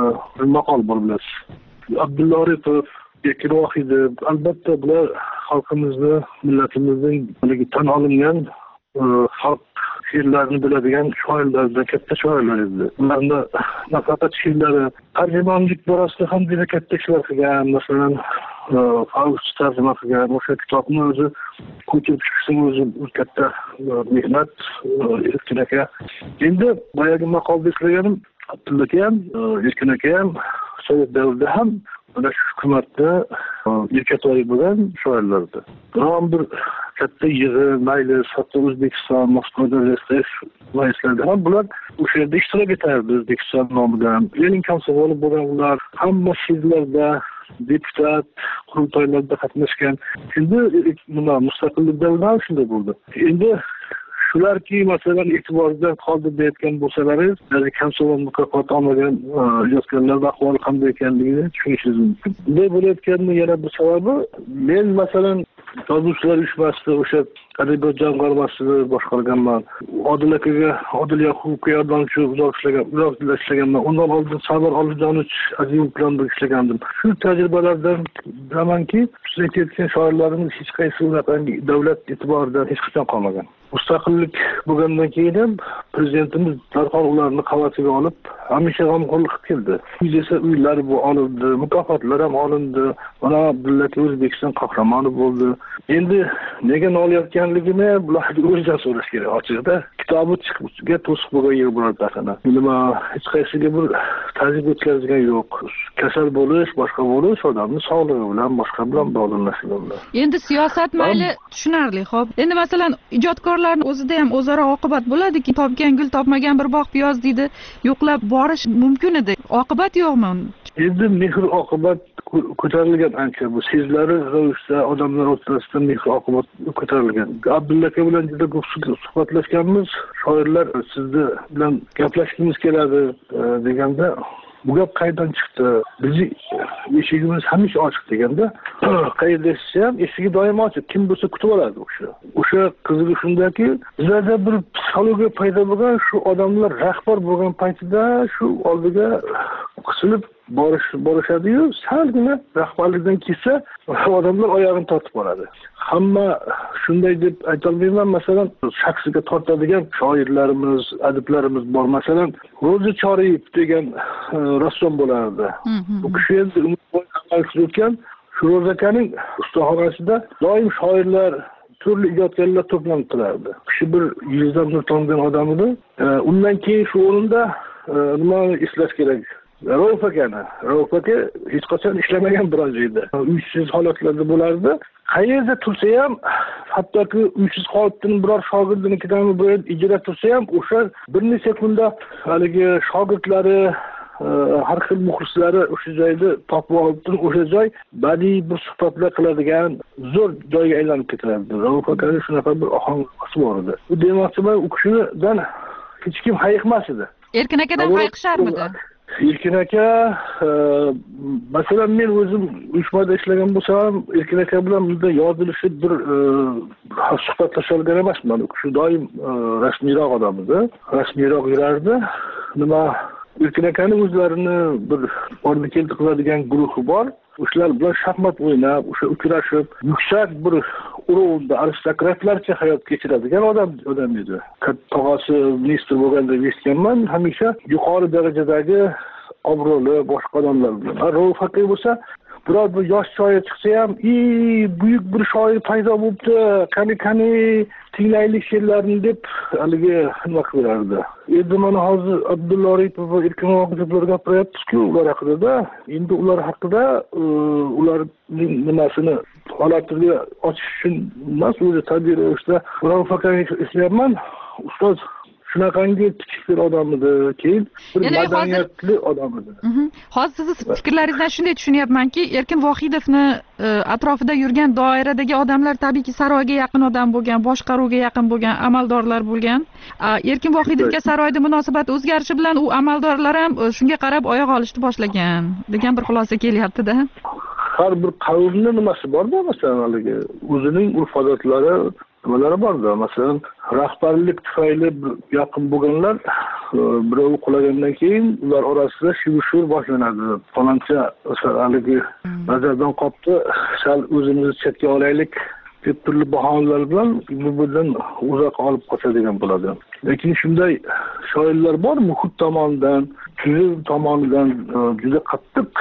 maqol bor bilasiz. Abdulla Oripov, Erkin Vohidov, albatta bular xalqimizni, millatimizning tan olingan xalq she'rlarini biladigan shoirlardan katta shoirlar edi. Ularni nafaqat she'rlari, tarjimonlik borasida ham juda katta ishlar qilgan. Masalan, Faust tarjima qilgan o'sha kitobni o'zi ko'chirib chiqishning o'zi katta mehnat Erkin aka. Endi boyagi maqolda eslaganim, Abdulla aka ham, Erkin aka ham Sovet davrida ham mana shu hukumatda bekatoyi bo'lgan shoirlardir. Biron bir katta yig'in, mayli, hatto O'zbekiston, Moskvada majlislarda ham bular o'sha yerda ishtirok etardi O'zbekiston nomidan. Lenin komsomoli bo'lgan ular hamma she'rlarda deputat, qurultoylarda qatnashgan. Endi nima mustaqillik davrida ham shunday bo'ldi. Endi shularki masalan e'tibordan qoldi deyotgan bo'lsalaringiz, ya'ni komsomol mukofoti olmagan ijodkorlarning ahvoli qanday ekanligini tushunishingiz mumkin. Bunday bo'layotganining yana bir sababi, men masalan yozuvchilar uyushmasida o'sha adabiyot jamg'armasida boshqarganman. Odil akaga, Odil Yaqubovga yordamchi uzoq ishlagan, uzoq ishlaganman. Undan oldin Sabir Olijonovich Azimov bilan birga ishlagandim. Shu tajribalardan bilamanki, siz aytayotgan shoirlarimiz hech qaysi unaqa davlat e'tiboridan hech qachon qolmagan. Mustaqillik bo'lgandan keyin ham prezidentimiz darhol ularni qavatiga olib, hamisha g'amxo'rlik qilib keldi. Biz esa uylar bu olindi, mukofotlar ham olindi. Mana Abdulla aka O'zbekiston qahramoni bo'ldi. Endi nega nolayotgan ekanligini bularni o'zidan so'rash kerak ochig'ida. Kitobi chiqishga to'siq bo'lgan yer birortasini. Nima hech qaysiga bir tajriba o'tkazgan yo'q. Kasal bo'lish, boshqa bo'lish odamning sog'lig'i bilan boshqa bilan bog'lanadi. Endi siyosat mayli tushunarli, xo'p. Endi masalan ijodkorlarning o'zida ham o'zaro oqibat bo'ladiki, topgan gul topmagan bir bog' piyoz deydi, yo'qlab borish mumkin edi. Oqibat yo'qmi? Endi mehr oqibat ko'tarilgan ancha bu sezlari ravishda odamlar o'rtasida mehr oqibat ko'tarilgan. Abdulla aka bilan juda ko'p suhbatlashganmiz. Shoirlar sizni bilan gaplashishimiz keladi deganda bu gap qayerdan chiqdi? Bizni eshigimiz hamisha ochiq deganda, qayerda ham eshigi doim ochiq. Kim bo'lsa kutib oladi o'sha. O'sha qizig'i shundaki, bizlarda bir psixologiya paydo bo'lgan, shu odamlar rahbar bo'lgan paytida shu oldiga qisilib borish borishadi-yu, salgina rahbarlikdan kelsa, odamlar oyog'ini tortib boradi. Hamma shunday deb aytolmayman, masalan, shaxsiga tortadigan shoirlarimiz, adiblarimiz bor. Masalan, Ro'zi Choriyev degan rassom bo'lardi. Bu kishi endi umrbod amal qilayotgan, shu Ro'zi akaning ustaxonasida doim shoirlar, turli ijodkorlar to'planib turardi. Kishi bir yuzdan bir tomgan odam edi. Undan keyin shu o'rinda nimani eslash kerak? Rauf akani. Rauf aka hech qachon ishlamagan biron joyda. Uysiz holatlarda bo'lardi. Qayerda tursa ham, hattoki uysiz qolibdini biror shogirdinikidan bir ijro tursa ham, o'sha bir necha kunda haligi shogirdlari, har xil muxlislari o'sha joyda topib olibdi. O'sha joy badiiy bir suhbatlar qiladigan zo'r joyga aylanib ketadi. Rauf akaning shunaqa bir ohangsi bor edi. Bu demoqchiman, u kishidan hech kim hayiqmas edi. Erkin akadan hayiqisharmidi? Erkin aka, masalan, men o'zim uyushmada ishlagan bo'lsam, Erkin aka bilan bunday yozilishib bir suhbatlasha olgan emasman. U kishi doim rasmiyroq odam edi, rasmiyroq yurardi. Nima, Erkin akaning o'zlarini bir bordi keldi qiladigan guruhi bor. O'shalar bilan shaxmat o'ynab, o'sha uchrashib, yuksak bir o'rinda aristokratlarcha hayot kechiradigan odam odam edi. Tog'asi ministr bo'lganda eshitganman, hamisha yuqori darajadagi obro'li boshqa odamlar bilan. Rauf aka bo'lsa, biror bir yosh shoir chiqsa ham, "Ey, buyuk bir shoir paydo bo'libdi, qani qani tinglaylik she'rlarini" deb haligi nima qilardi. Endi mana hozir Abdulla Oripov va Erkin Vohidovlar gapiryapti-ku ular haqida. Endi ular haqida ularning nimasini holatiga ochish uchun emas, o'zi tabiiy ravishda Rauf akani eslayapman. Ustoz shunaqangi kichik odam edi, keyin bir madaniyatli odam edi. Hozir siz fikrlaringizdan shunday tushunyapmanki, Erkin Vohidovni atrofida yurgan doiradagi odamlar tabiiyki saroyga yaqin odam bo'lgan, boshqaruvga yaqin bo'lgan, amaldorlar bo'lgan. Erkin Vohidovga saroyda munosabati o'zgarishi bilan u amaldorlar ham shunga qarab oyoq olishni boshlagan degan bir xulosa kelyapti-da. Har bir qavmning nimasi bor-da, masalan, haligi o'zining urf-odatlari, nimalari bor-da. Masalan, rahbarlik tufayli yaqin bo'lganlar birov qulagandan keyin ular orasida shiv-shur boshlanadi. Faloncha haligi nazardan qopdi, sal o'zimizni chetga olaylik deb turli bahonalar bilan bu-bundan uzoq olib qochadigan bo'ladi. Lekin shunday shoirlar bor, muhit tomonidan, tuzum tomonidan juda qattiq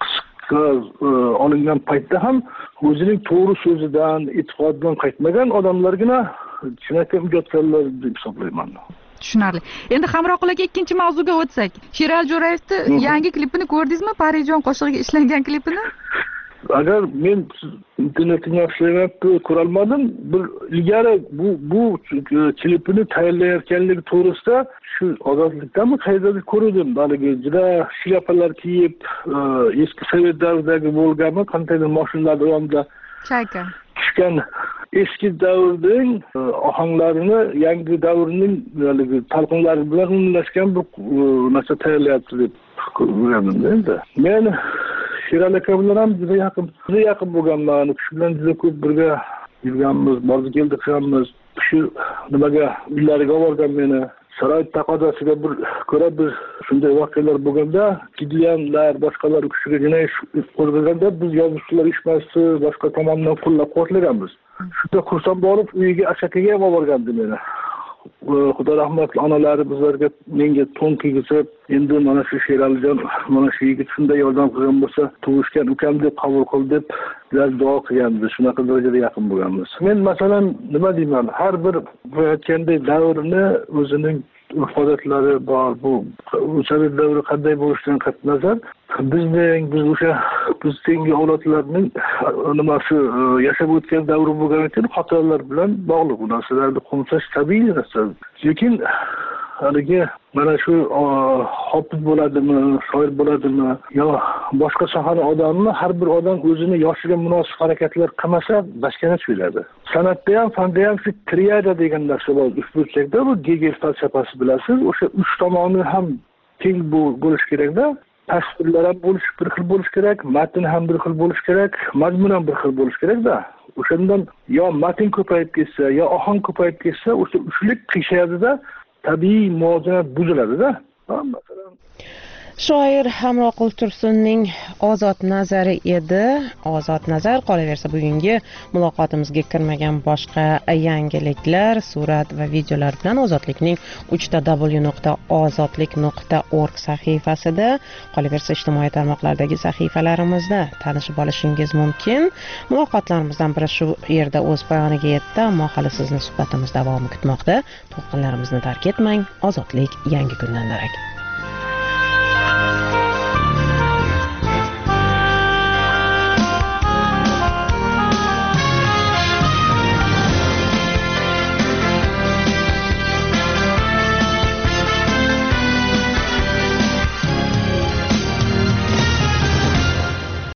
olingan paytda ham o'zining to'g'ri so'zidan, e'tiqodidan qaytmagan odamlargina chinakam ijodkorlar deb hisoblayman. Tushunarli. Endi Hamroqulaga ikkinchi mavzuga o'tsak. Sherali Jo'rayevning yangi klipini ko'rdingizmi? Parijon qo'shig'iga ishlangan klipini? Agar men internetni yaxshilab ko'ra olmadim, bir ilgari bu bu klipini tayyorlayotganligi to'g'risida shu ozodlikdami qayerda ko'rdim. Haligi juda shilyapalar kiyib, eski sovet davridagi bo'lganmi, qandaydir mashinalar yonida chayka tushgan eski davrning ohanglarini yangi davrning haligi talqinlari bilan umumlashgan bir narsa tayyorlayapti deb ko'rgandim endi. Men Sherali aka bilan ham juda yaqin, juda yaqin bo'lganman. Shu bilan juda ko'p birga yurganmiz, bordi keldik qilganmiz. Shu nimaga uylariga borgan meni. Saroy taqozosiga bir ko'ra bir shunday voqealar bo'lganda, Gidlianlar, boshqalar u kishiga jinoiy qo'zg'aganda biz yozuvchilar ishmasi boshqa tomondan qo'llab-quvvatlaganmiz. Shunda xursand bo'lib, uyiga Ashakaga ham olib borgandi meni. xudo rahmat onalari bizlarga menga to'n kiygizib, endi mana shu Sheralijon, mana shu yigit shunday yordam qilgan bo'lsa, tug'ishgan ukam deb qabul qil deb bizlar duo qilganmiz. Shunaqa darajada yaqin bo'lganmiz. Men masalan nima deyman, har bir aytgandek davrni o'zining urf-odatlari bor. Bu sovet davri qanday bo'lishidan qat'iy nazar, bizning biz o'sha biz tengi avlodlarning nima shu yashab o'tgan davri bo'lgani uchun xatolar bilan bog'liq bu narsalarni qo'msash tabiiy narsa. Lekin haligi mana shu hofiz bo'ladimi, shoir bo'ladimi yo boshqa sohani odammi, har bir odam o'zini yoshiga munosib harakatlar qilmasa boshqani tushiladi. San'atda ham, fanda ham shu triada degan narsa bor. Ushbuchakda bu Gegel falsafasi bilasiz. O'sha uch tomoni ham teng bo'lish kerakda. Tasvirlar ham bo'lish bir xil bo'lish kerak, matn ham bir xil bo'lish kerak, mazmun ham bir xil bo'lish kerakda. O'shandan yo matn ko'payib ketsa, yo ohang ko'payib ketsa, o'sha uchlik qiyshayadi-da, tabiiy muvozanat buziladi-da. Masalan, shoir Hamroqul Tursunning ozod nazari edi. Ozod nazar qolaversa bugungi muloqotimizga kirmagan boshqa yangiliklar, surat va videolar bilan Ozodlikning uch w nuqta ozodlik nuqta org sahifasida, qolaversa ijtimoiy tarmoqlardagi sahifalarimizda tanishib olishingiz mumkin. Muloqotlarimizdan biri shu yerda o'z poyoniga yetdi, ammo hali sizni suhbatimiz davomi kutmoqda. To'lqinlarimizni tark etmang. Ozodlik yangi kundan darak.